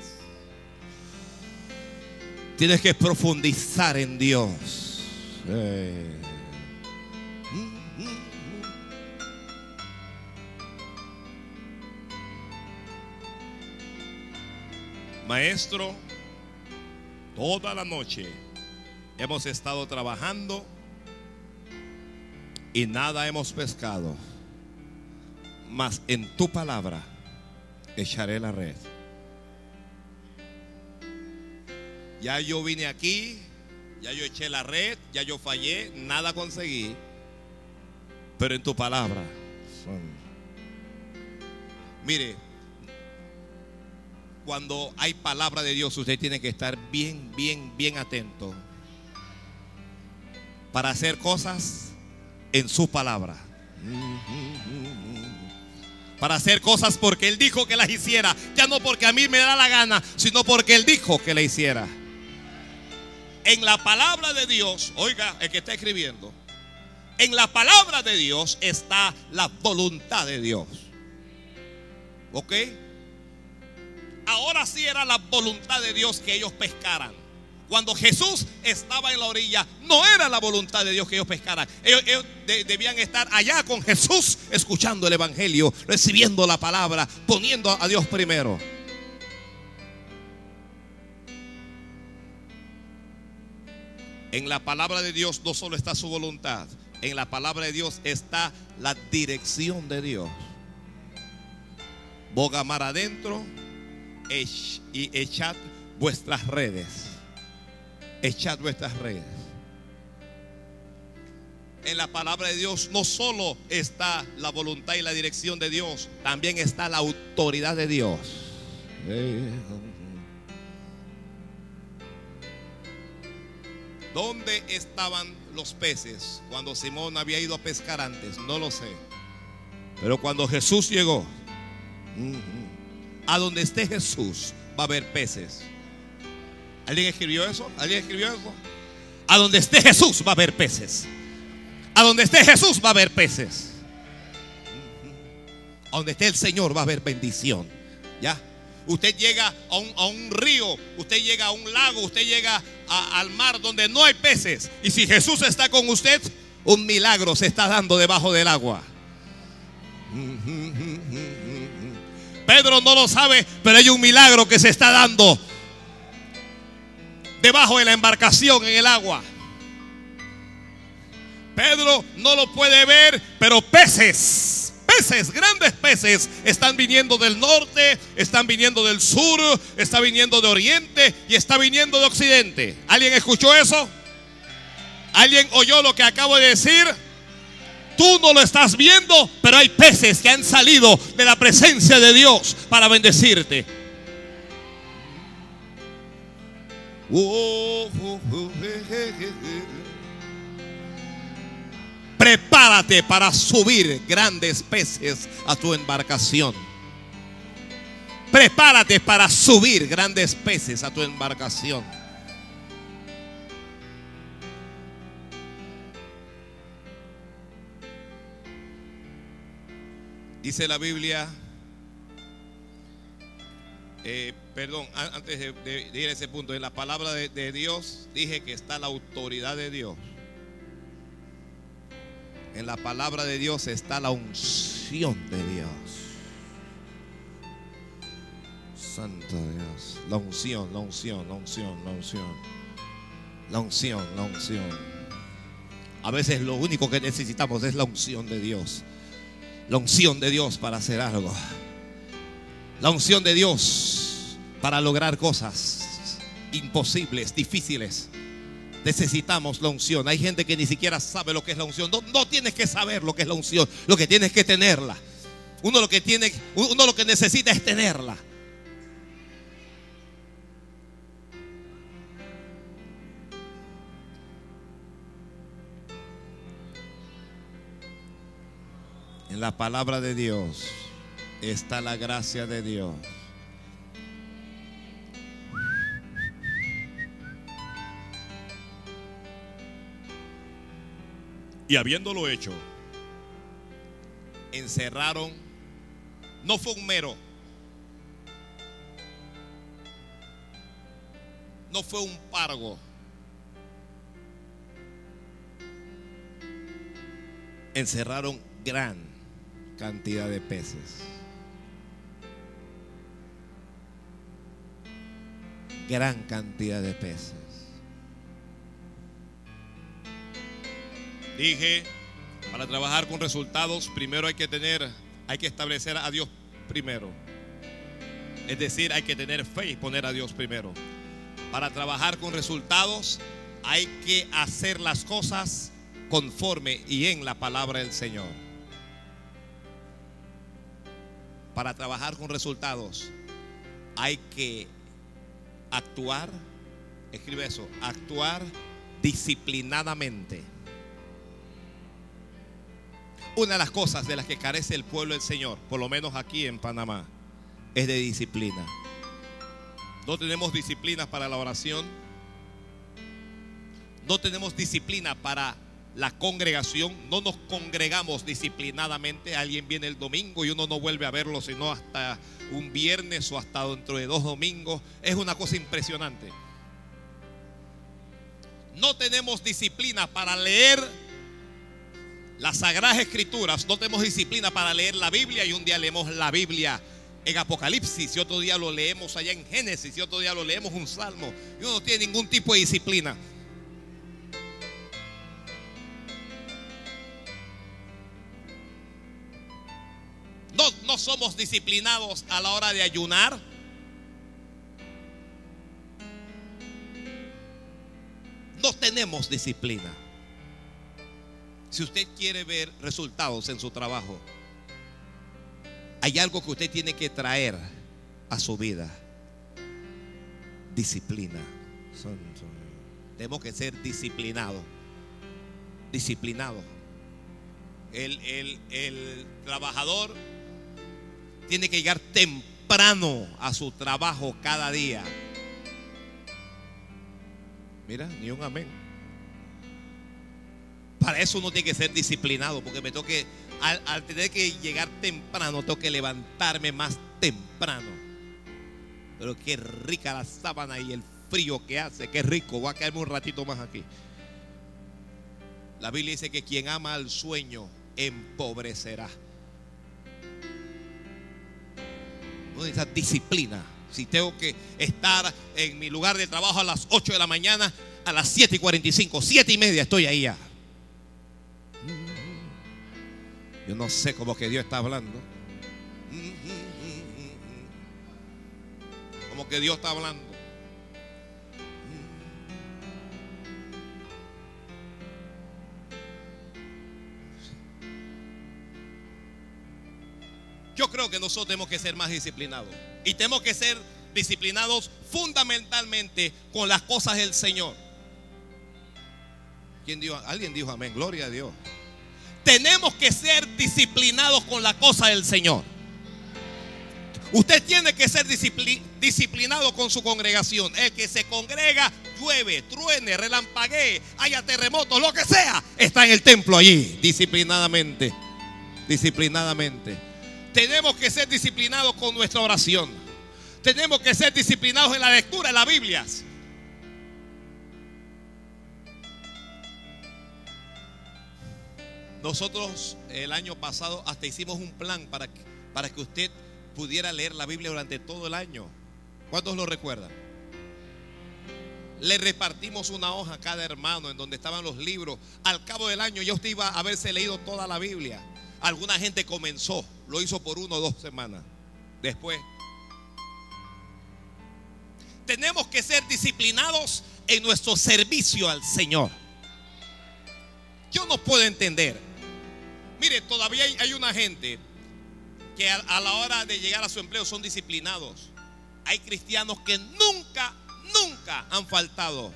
Tienes que profundizar en Dios. Maestro, toda la noche hemos estado trabajando y nada hemos pescado, mas en tu palabra echaré la red. Ya yo vine aquí Ya yo eché la red, ya yo fallé, nada conseguí. Pero en tu palabra. Mire, cuando hay palabra de Dios, usted tiene que estar bien atento para hacer cosas en su palabra. Para hacer cosas porque Él dijo que las hiciera. Ya no porque a mí me da la gana, sino porque Él dijo que la hiciera. En la palabra de Dios, oiga, el que está escribiendo, en la palabra de Dios está la voluntad de Dios. ¿Ok? Ahora sí era la voluntad de Dios que ellos pescaran. Cuando Jesús estaba en la orilla, no era la voluntad de Dios que ellos pescaran. Ellos debían estar allá con Jesús, escuchando el evangelio, recibiendo la palabra, poniendo a Dios primero. En la palabra de Dios no solo está su voluntad, en la palabra de Dios está la dirección de Dios. Boga mar adentro y echad vuestras redes. Echad vuestras redes. En la palabra de Dios no solo está la voluntad y la dirección de Dios, también está la autoridad de Dios. ¿Dónde estaban los peces cuando Simón había ido a pescar antes? No lo sé. Pero cuando Jesús llegó, a donde esté Jesús va a haber peces. ¿Alguien escribió eso? ¿Alguien escribió eso? A donde esté Jesús va a haber peces. A donde esté Jesús va a haber peces. A donde esté el Señor va a haber bendición. ¿Ya? Usted llega a un río, usted llega a un lago, usted llega al mar donde no hay peces. Y si Jesús está con usted, un milagro se está dando debajo del agua. Pedro no lo sabe, pero hay un milagro que se está dando debajo de la embarcación en el agua. Pedro no lo puede ver, pero peces, grandes peces están viniendo del norte, están viniendo del sur, está viniendo de oriente y está viniendo de occidente. ¿Alguien escuchó eso? ¿Alguien oyó lo que acabo de decir? Tú no lo estás viendo, pero hay peces que han salido de la presencia de Dios para bendecirte. Prepárate para subir grandes peces a tu embarcación. Prepárate para subir grandes peces a tu embarcación. Dice la Biblia, antes de ir a ese punto, en la palabra de Dios dije que está la autoridad de Dios. En la palabra de Dios está la unción de Dios. Santo Dios. La unción, la unción, la unción, la unción. La unción, la unción. A veces lo único que necesitamos es la unción de Dios. La unción de Dios para hacer algo. La unción de Dios para lograr cosas imposibles, difíciles. Necesitamos la unción. Hay gente que ni siquiera sabe lo que es la unción. No tienes que saber lo que es la unción. Lo que tienes que tenerla. Uno lo que necesita es tenerla. En la palabra de Dios está la gracia de Dios. Y habiéndolo hecho, encerraron. No fue un mero, no fue un pargo. Encerraron gran cantidad de peces. Gran cantidad de peces. Dije, para trabajar con resultados, primero hay que establecer a Dios primero. Es decir, hay que tener fe y poner a Dios primero. Para trabajar con resultados, Hay que hacer las cosas conforme y en la palabra del Señor. Para trabajar con resultados hay que actuar, escribe eso, actuar disciplinadamente. Una de las cosas de las que carece el pueblo del Señor, por lo menos aquí en Panamá, es de disciplina. No tenemos disciplina para la oración. No tenemos disciplina para la congregación. No nos congregamos disciplinadamente. Alguien viene el domingo y uno no vuelve a verlo sino hasta un viernes o hasta dentro de 2 domingos. Es una cosa impresionante. No tenemos disciplina para leer las Sagradas Escrituras. No tenemos disciplina para leer la Biblia. Y un día leemos la Biblia en Apocalipsis, y otro día lo leemos allá en Génesis, y otro día lo leemos un salmo, y uno no tiene ningún tipo de disciplina. No somos disciplinados a la hora de ayunar. No tenemos disciplina. Si usted quiere ver resultados en su trabajo, hay algo que usted tiene que traer a su vida: disciplina. Tenemos que ser disciplinados. Disciplinados. El trabajador tiene que llegar temprano a su trabajo cada día. Mira, ni un amén. Para eso uno tiene que ser disciplinado, porque me toque, al tener que llegar temprano, tengo que levantarme más temprano. Pero qué rica la sábana y el frío que hace, qué rico. Voy a quedarme un ratito más aquí. La Biblia dice que quien ama al sueño empobrecerá. Uno necesita disciplina. Si tengo que estar en mi lugar de trabajo a las 8 de la mañana, a las 7:45, 7:30 estoy ahí ya. Yo no sé cómo que Dios está hablando. Como que Dios está hablando. Yo creo que nosotros tenemos que ser más disciplinados. Y tenemos que ser disciplinados fundamentalmente con las cosas del Señor. ¿Quién dijo? Alguien dijo amén. Gloria a Dios. Tenemos que ser disciplinados con la cosa del Señor. Usted tiene que ser disciplinado con su congregación. El que se congrega, llueve, truene, relampaguee, haya terremotos, lo que sea, está en el templo allí, disciplinadamente. Disciplinadamente. Tenemos que ser disciplinados con nuestra oración. Tenemos que ser disciplinados en la lectura de las Biblias. Nosotros el año pasado hasta hicimos un plan para que usted pudiera leer la Biblia durante todo el año. ¿Cuántos lo recuerdan? Le repartimos una hoja a cada hermano en donde estaban los libros. Al cabo del año ya usted iba a haberse leído toda la Biblia. Alguna gente comenzó, lo hizo por 1 o 2 semanas. Después tenemos que ser disciplinados en nuestro servicio al Señor. Yo no puedo entender. Mire, todavía hay una gente que a la hora de llegar a su empleo son disciplinados. Hay cristianos que nunca han faltado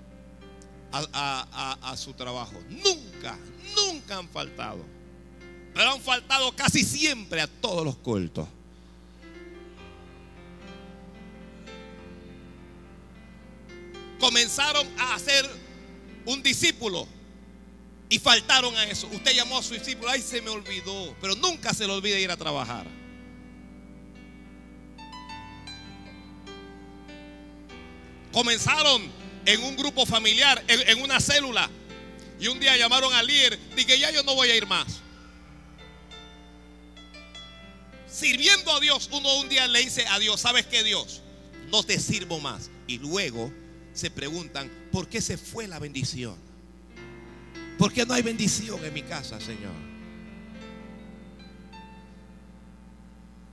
a su trabajo. Nunca han faltado. Pero han faltado casi siempre a todos los cultos. Comenzaron a hacer un discípulo y faltaron a eso. Usted llamó a su discípulo, ay, se me olvidó. Pero nunca se le olvida ir a trabajar. Comenzaron en un grupo familiar, en una célula, y un día llamaron al líder, dije, ya yo no voy a ir más. Sirviendo a Dios, uno un día le dice a Dios, ¿sabes qué, Dios? No te sirvo más. Y luego se preguntan, ¿por qué se fue la bendición? ¿Por qué no hay bendición en mi casa, Señor?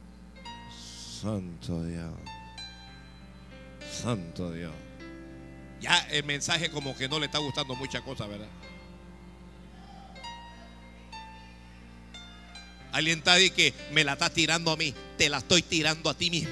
Santo Dios. Santo Dios. Ya el mensaje como que no le está gustando muchas cosas, ¿verdad? Alguien está ahí que me la está tirando a mí, te la estoy tirando a ti mismo.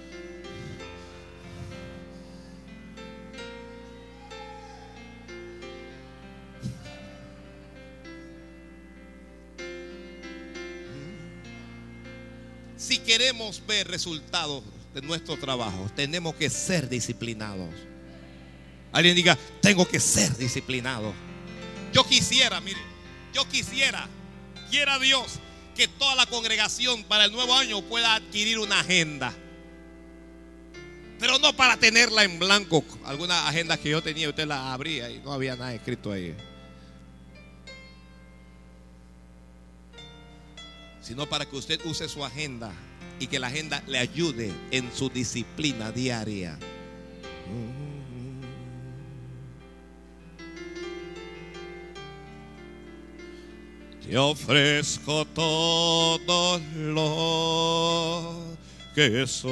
Si queremos ver resultados de nuestro trabajo, tenemos que ser disciplinados. Alguien diga, tengo que ser disciplinado. Yo quisiera, mire, quiera Dios que toda la congregación para el nuevo año pueda adquirir una agenda, pero no para tenerla en blanco. Algunas agendas que yo tenía, usted las abría y no había nada escrito ahí, sino para que usted use su agenda y que la agenda le ayude en su disciplina diaria. Te ofrezco todo lo que soy.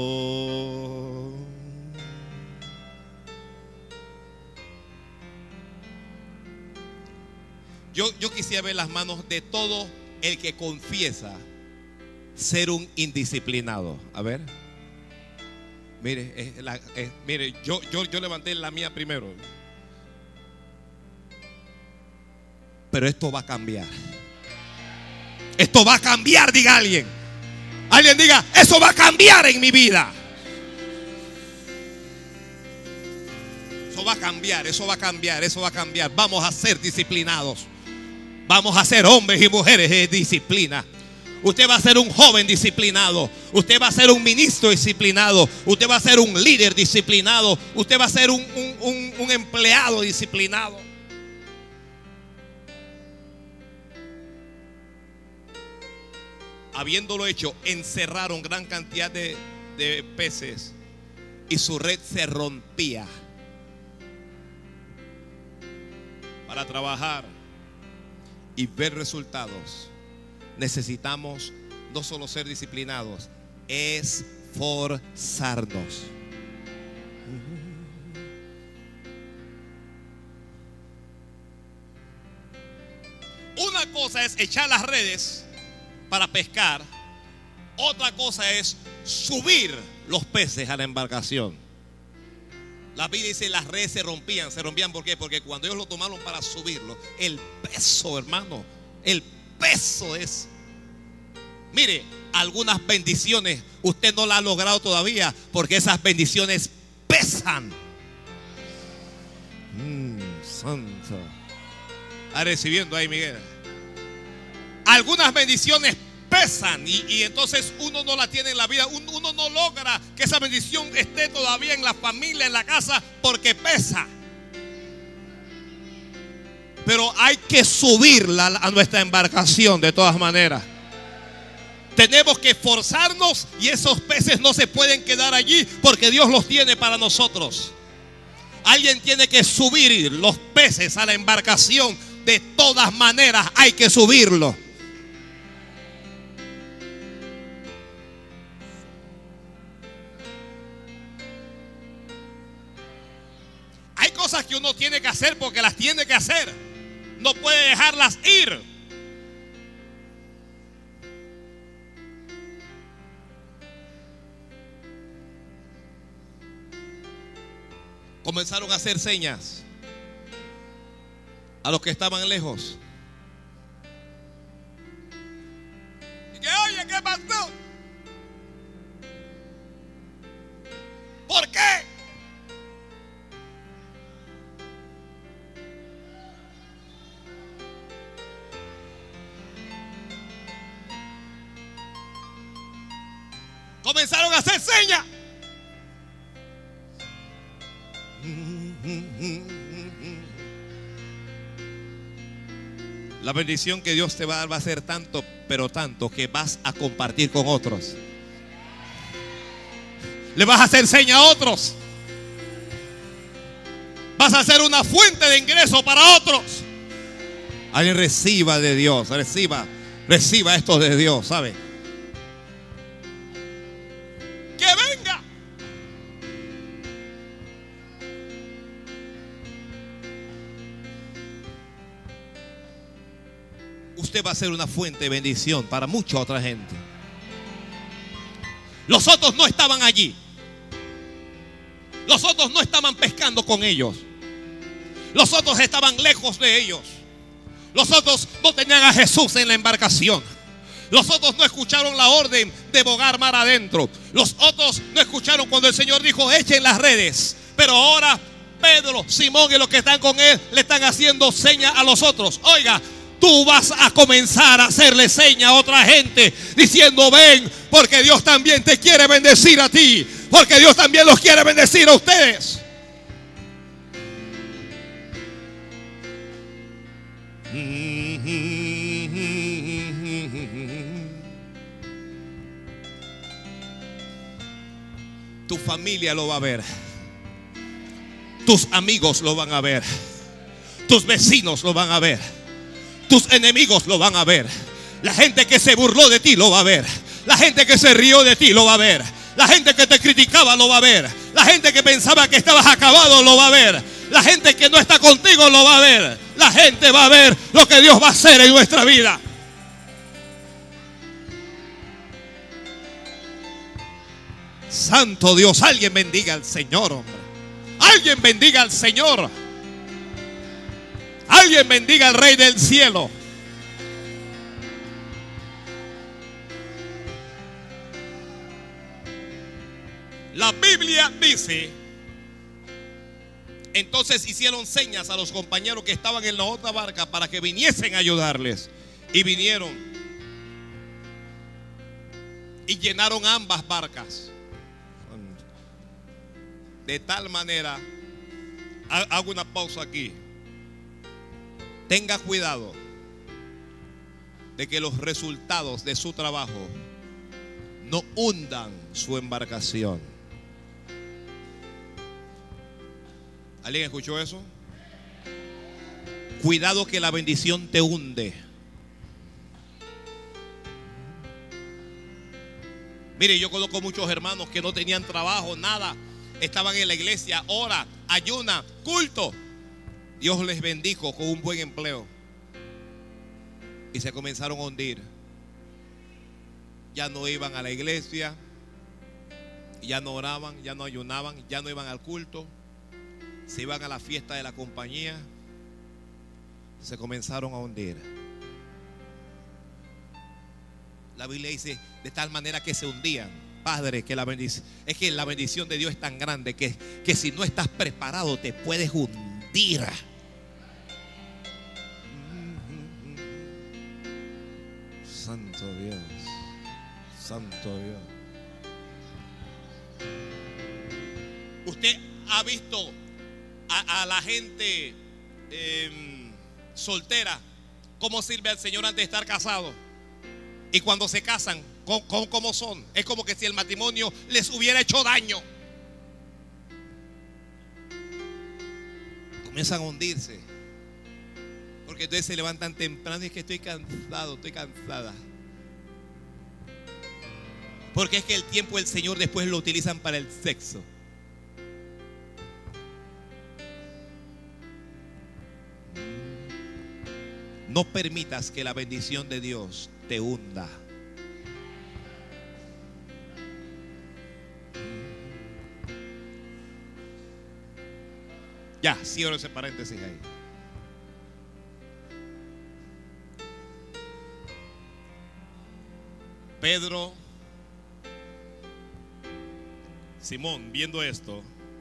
Yo quisiera ver las manos de todo el que confiesa ser un indisciplinado. A ver. Mire, yo levanté la mía primero. Pero esto va a cambiar. Esto va a cambiar, diga alguien. Alguien diga, eso va a cambiar en mi vida. Eso va a cambiar, eso va a cambiar, eso va a cambiar. Vamos a ser disciplinados. Vamos a ser hombres y mujeres de disciplina. Usted va a ser un joven disciplinado. Usted va a ser un ministro disciplinado. Usted va a ser un líder disciplinado. Usted va a ser un empleado disciplinado. Habiéndolo hecho, encerraron gran cantidad de peces y su red se rompía. Para trabajar y ver resultados, necesitamos no solo ser disciplinados, esforzarnos. Una cosa es echar las redes para pescar, otra cosa es subir los peces a la embarcación. La Biblia dice las redes se rompían. ¿Por qué? Porque cuando ellos lo tomaron para subirlo, el peso, hermano, el peso es. Mire, algunas bendiciones usted no las ha logrado todavía porque esas bendiciones pesan. Santo. Está recibiendo ahí, Miguel. Algunas bendiciones pesan y entonces uno no la tiene en la vida. Uno no logra que esa bendición esté todavía en la familia, en la casa, porque pesa. Pero hay que subirla a nuestra embarcación de todas maneras. Tenemos que esforzarnos y esos peces no se pueden quedar allí porque Dios los tiene para nosotros. Alguien tiene que subir los peces a la embarcación. De todas maneras hay que subirlo. Hay cosas que uno tiene que hacer porque las tiene que hacer. No puede dejarlas ir. Comenzaron a hacer señas a los que estaban lejos. Y que, oye, ¿qué pasó? ¿Por qué? Comenzaron a hacer señas. La bendición que Dios te va a dar va a ser tanto, pero tanto, que vas a compartir con otros. Le vas a hacer señas a otros. Vas a ser una fuente de ingreso para otros. Alguien reciba de Dios, reciba esto de Dios, ¿sabe? Que venga. usted va a ser una fuente de bendición para mucha otra gente. Los otros no estaban allí. Los otros no estaban pescando con ellos. Los otros estaban lejos de ellos. Los otros no tenían a Jesús en la embarcación. Los otros no escucharon la orden de bogar mar adentro. Los otros no escucharon cuando el Señor dijo: echen las redes. Pero ahora Pedro, Simón y los que están con él le están haciendo señas a los otros. Oiga, tú vas a comenzar a hacerle señas a otra gente diciendo: ven, porque Dios también te quiere bendecir a ti, porque Dios también los quiere bendecir a ustedes. Tu familia lo va a ver. Tus amigos lo van a ver. Tus vecinos lo van a ver. Tus enemigos lo van a ver. La gente que se burló de ti lo va a ver. La gente que se rió de ti lo va a ver. La gente que te criticaba lo va a ver. La gente que pensaba que estabas acabado lo va a ver. La gente que no está contigo lo va a ver. La gente va a ver lo que Dios va a hacer en nuestra vida. Santo Dios, alguien bendiga al Señor, hombre. Alguien bendiga al Señor. Alguien bendiga al Rey del cielo. La Biblia dice: entonces hicieron señas a los compañeros que estaban en la otra barca para que viniesen a ayudarles. Y vinieron y llenaron ambas barcas. De tal manera, hago una pausa aquí. Tenga cuidado de que los resultados de su trabajo no hundan su embarcación. ¿Alguien escuchó eso? Cuidado que la bendición te hunde. Mire, yo conozco muchos hermanos que no tenían trabajo, nada. Estaban en la iglesia, ora, ayuna, culto. Dios les bendijo con un buen empleo. Y se comenzaron a hundir. Ya no iban a la iglesia, ya no oraban, ya no ayunaban, ya no iban al culto. Se iban a la fiesta de la compañía. Se comenzaron a hundir. La Biblia dice de tal manera que se hundían. Padre, que la bendición, es que la bendición de Dios es tan grande que si no estás preparado te puedes hundir. Santo Dios, Santo Dios. Usted ha visto a la gente soltera cómo sirve al Señor antes de estar casado, y cuando se casan, ¿cómo son? Es como que si el matrimonio les hubiera hecho daño. Comienzan a hundirse, porque entonces se levantan temprano y es que estoy cansado, estoy cansada. Porque es que el tiempo del Señor después lo utilizan para el sexo. No permitas que la bendición de Dios te hunda. Ya, cierro ese paréntesis ahí. Pedro, Simón, viendo esto,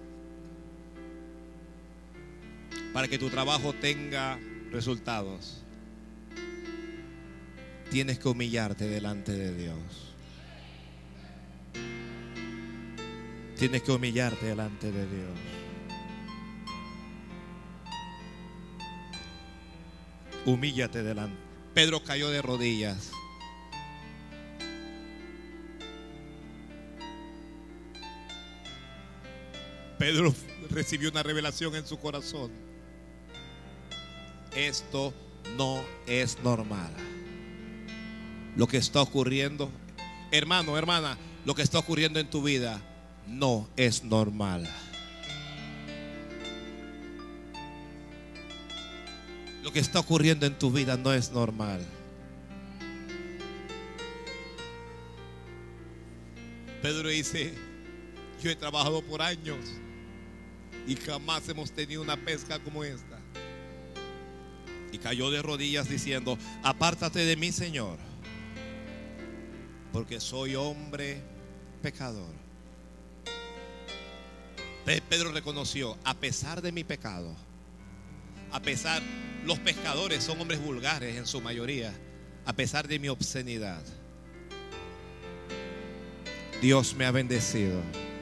para que tu trabajo tenga resultados, tienes que humillarte delante de Dios. Tienes que humillarte delante de Dios. Humíllate delante. Pedro cayó de rodillas. Pedro recibió una revelación en su corazón. Esto no es normal. Lo que está ocurriendo, hermano, hermana, lo que está ocurriendo en tu vida no es normal. Lo que está ocurriendo en tu vida no es normal. Pedro dice: yo he trabajado por años y jamás hemos tenido una pesca como esta. Y cayó de rodillas diciendo: apártate de mí, Señor, porque soy hombre pecador. Pedro reconoció: a pesar de mi pecado, a pesar, los pescadores son hombres vulgares en su mayoría, a pesar de mi obscenidad, Dios me ha bendecido.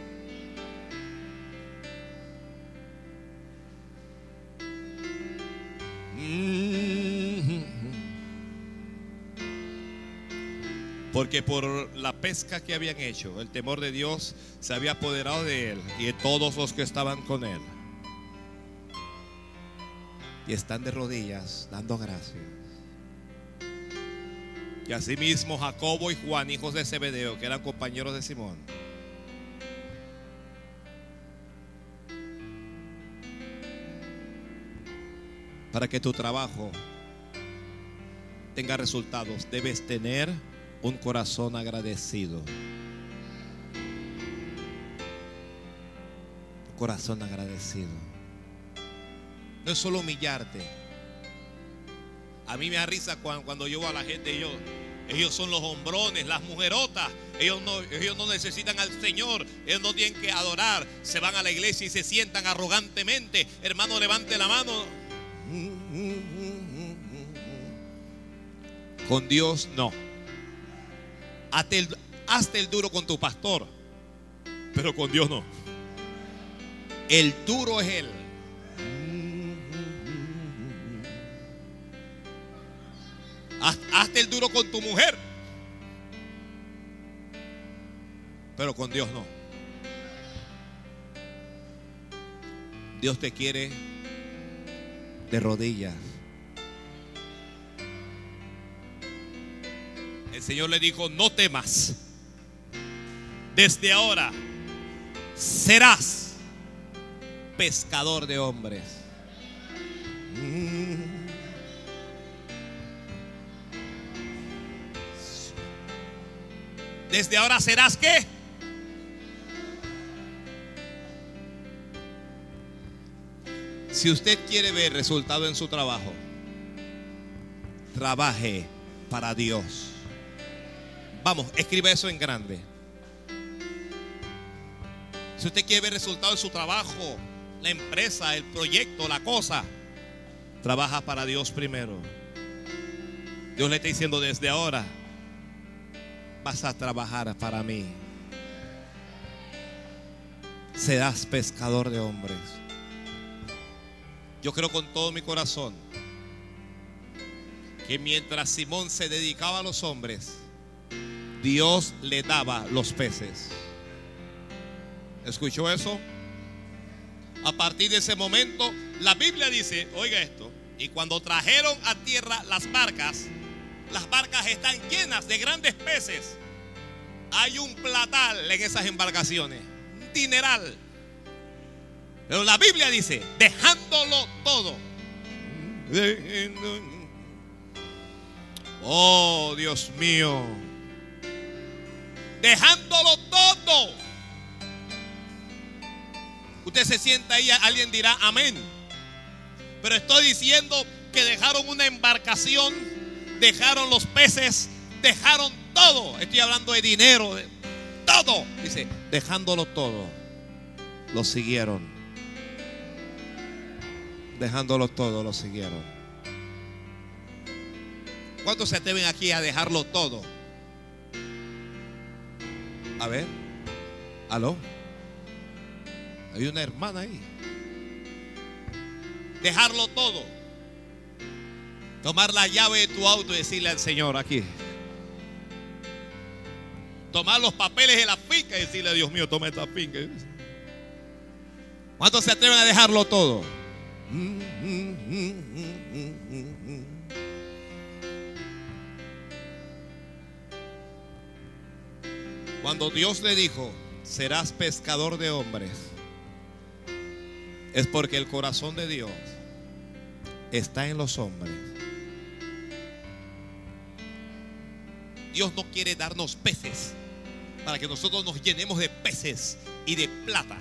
Porque por la pesca que habían hecho, el temor de Dios se había apoderado de él y de todos los que estaban con él. Y están de rodillas dando gracias. Y asimismo Jacobo y Juan, hijos de Zebedeo, que eran compañeros de Simón. Para que tu trabajo tenga resultados, debes tener un corazón agradecido. Un corazón agradecido. No es solo humillarte. A mí me da risa cuando yo veo a la gente. Ellos son los hombrones, las mujerotas. Ellos no necesitan al Señor. Ellos no tienen que adorar. Se van a la iglesia y se sientan arrogantemente. Hermano, levante la mano. Con Dios no. Hazte el duro con tu pastor, pero con Dios no. El duro es Él. Hazte el duro con tu mujer, pero con Dios no. Dios te quiere de rodillas. El Señor le dijo: no temas, desde ahora serás pescador de hombres. Desde ahora serás ¿qué? Si usted quiere ver resultado en su trabajo, trabaje para Dios. Vamos, escriba eso en grande. Si usted quiere ver resultado en su trabajo, la empresa, el proyecto, la cosa, trabaja para Dios primero. Dios le está diciendo: desde ahora vas a trabajar para mí. Serás pescador de hombres. Yo creo con todo mi corazón que mientras Simón se dedicaba a los hombres, Dios le daba los peces. ¿Escuchó eso? A partir de ese momento, la Biblia dice, oiga esto: y cuando trajeron a tierra las barcas están llenas de grandes peces. Hay un platal en esas embarcaciones, un dineral. Pero la Biblia dice: dejándolo todo. Oh, Dios mío. Dejándolo todo. Usted se sienta ahí, alguien dirá amén. Pero estoy diciendo que dejaron una embarcación, dejaron los peces, dejaron todo. Estoy hablando de dinero, de todo. Dice: dejándolo todo, lo siguieron. Dejándolo todo, lo siguieron. ¿Cuántos se atreven aquí a dejarlo todo? A ver. ¿Aló? Hay una hermana ahí. Dejarlo todo. Tomar la llave de tu auto y decirle al Señor: aquí. Tomar los papeles de la finca y decirle: Dios mío, toma esta finca. ¿Cuántos se atreven a dejarlo todo? Cuando Dios le dijo: serás pescador de hombres, es porque el corazón de Dios está en los hombres. Dios no quiere darnos peces. para que nosotros nos llenemos de peces y de plata.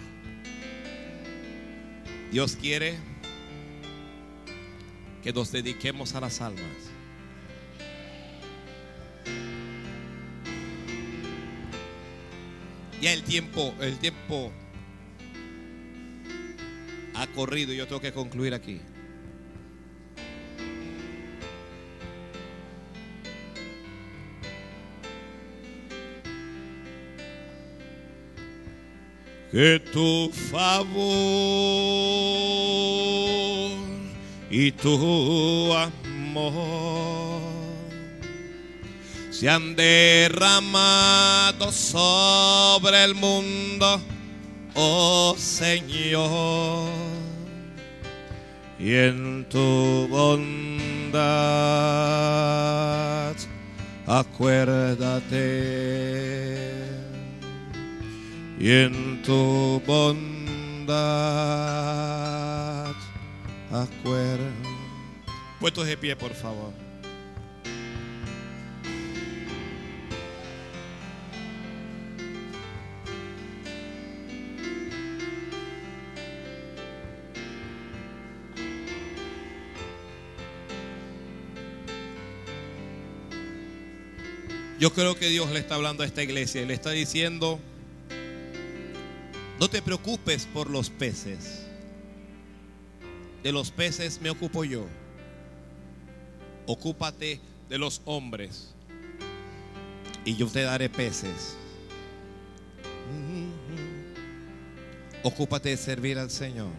Dios quiere que nos dediquemos a las almas. Ya el tiempo ha corrido y yo tengo que concluir aquí. Que tu favor y tu amor se han derramado sobre el mundo, oh Señor, y en tu bondad acuérdate. Y en tu bondad acuérdate. Puestos de pie, por favor. Yo creo que Dios le está hablando a esta iglesia y le está diciendo: no te preocupes por los peces. De los peces me ocupo yo. Ocúpate de los hombres y yo te daré peces. Ocúpate de servir al Señor.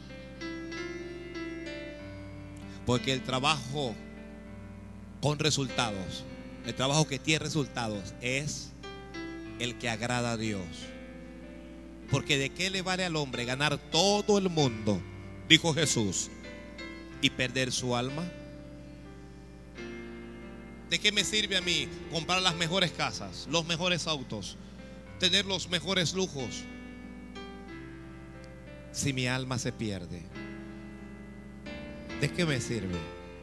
Porque el trabajo con resultados, el trabajo que tiene resultados, es el que agrada a Dios. Porque ¿de qué le vale al hombre ganar todo el mundo, dijo Jesús, y perder su alma? ¿De qué me sirve a mí comprar las mejores casas, los mejores autos, tener los mejores lujos, si mi alma se pierde? ¿De qué me sirve?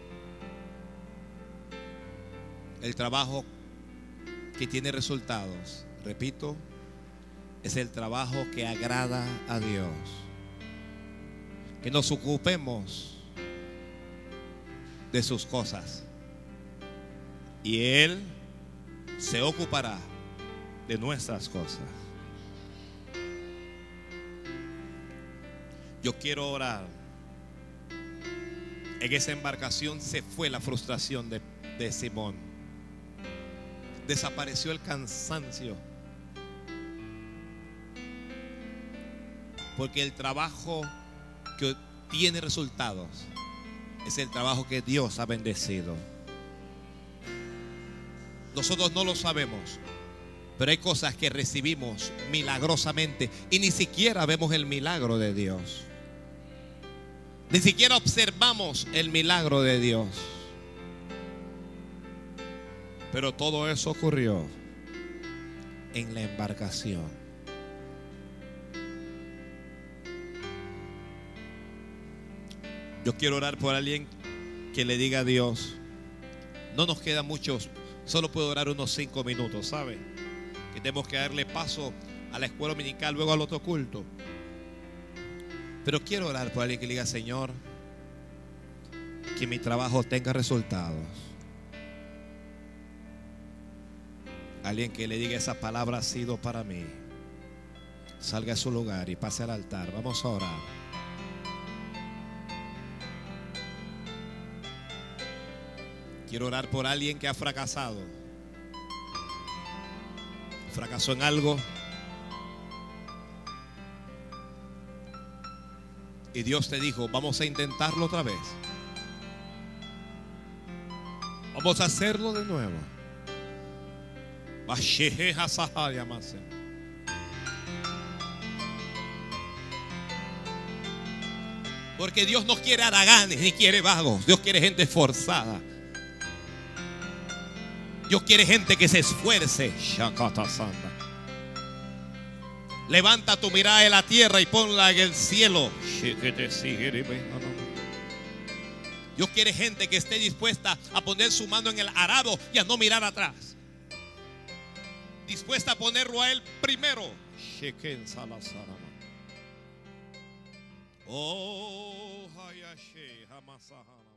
El trabajo que tiene resultados, repito, es el trabajo que agrada a Dios. Que nos ocupemos de sus cosas y Él se ocupará de nuestras cosas. Yo quiero orar. En esa embarcación se fue la frustración de Simón. Desapareció el cansancio. Porque el trabajo que tiene resultados es el trabajo que Dios ha bendecido. Nosotros no lo sabemos, pero hay cosas que recibimos milagrosamente y ni siquiera vemos el milagro de Dios. Ni siquiera observamos el milagro de Dios. Pero todo eso ocurrió en la embarcación. Yo quiero orar por alguien que le diga a Dios: no nos queda muchos, solo puedo orar unos 5 minutos, ¿sabe? Que tenemos que darle paso a la escuela dominical, luego al otro culto. Pero quiero orar por alguien que le diga: Señor, que mi trabajo tenga resultados. Alguien que le diga: esa palabra ha sido para mí. Salga a su lugar y pase al altar. Vamos a orar. Quiero orar por alguien que ha fracasado. Fracasó en algo. Y Dios te dijo: vamos a intentarlo otra vez. Vamos a hacerlo de nuevo. Porque Dios no quiere haraganes ni quiere vagos. Dios quiere gente esforzada. Dios quiere gente que se esfuerce. Levanta tu mirada de la tierra y ponla en el cielo. Dios quiere gente que esté dispuesta a poner su mano en el arado y a no mirar atrás. dispuesta a ponerlo a Él primero. Oh, Hayashe, Hamasahana.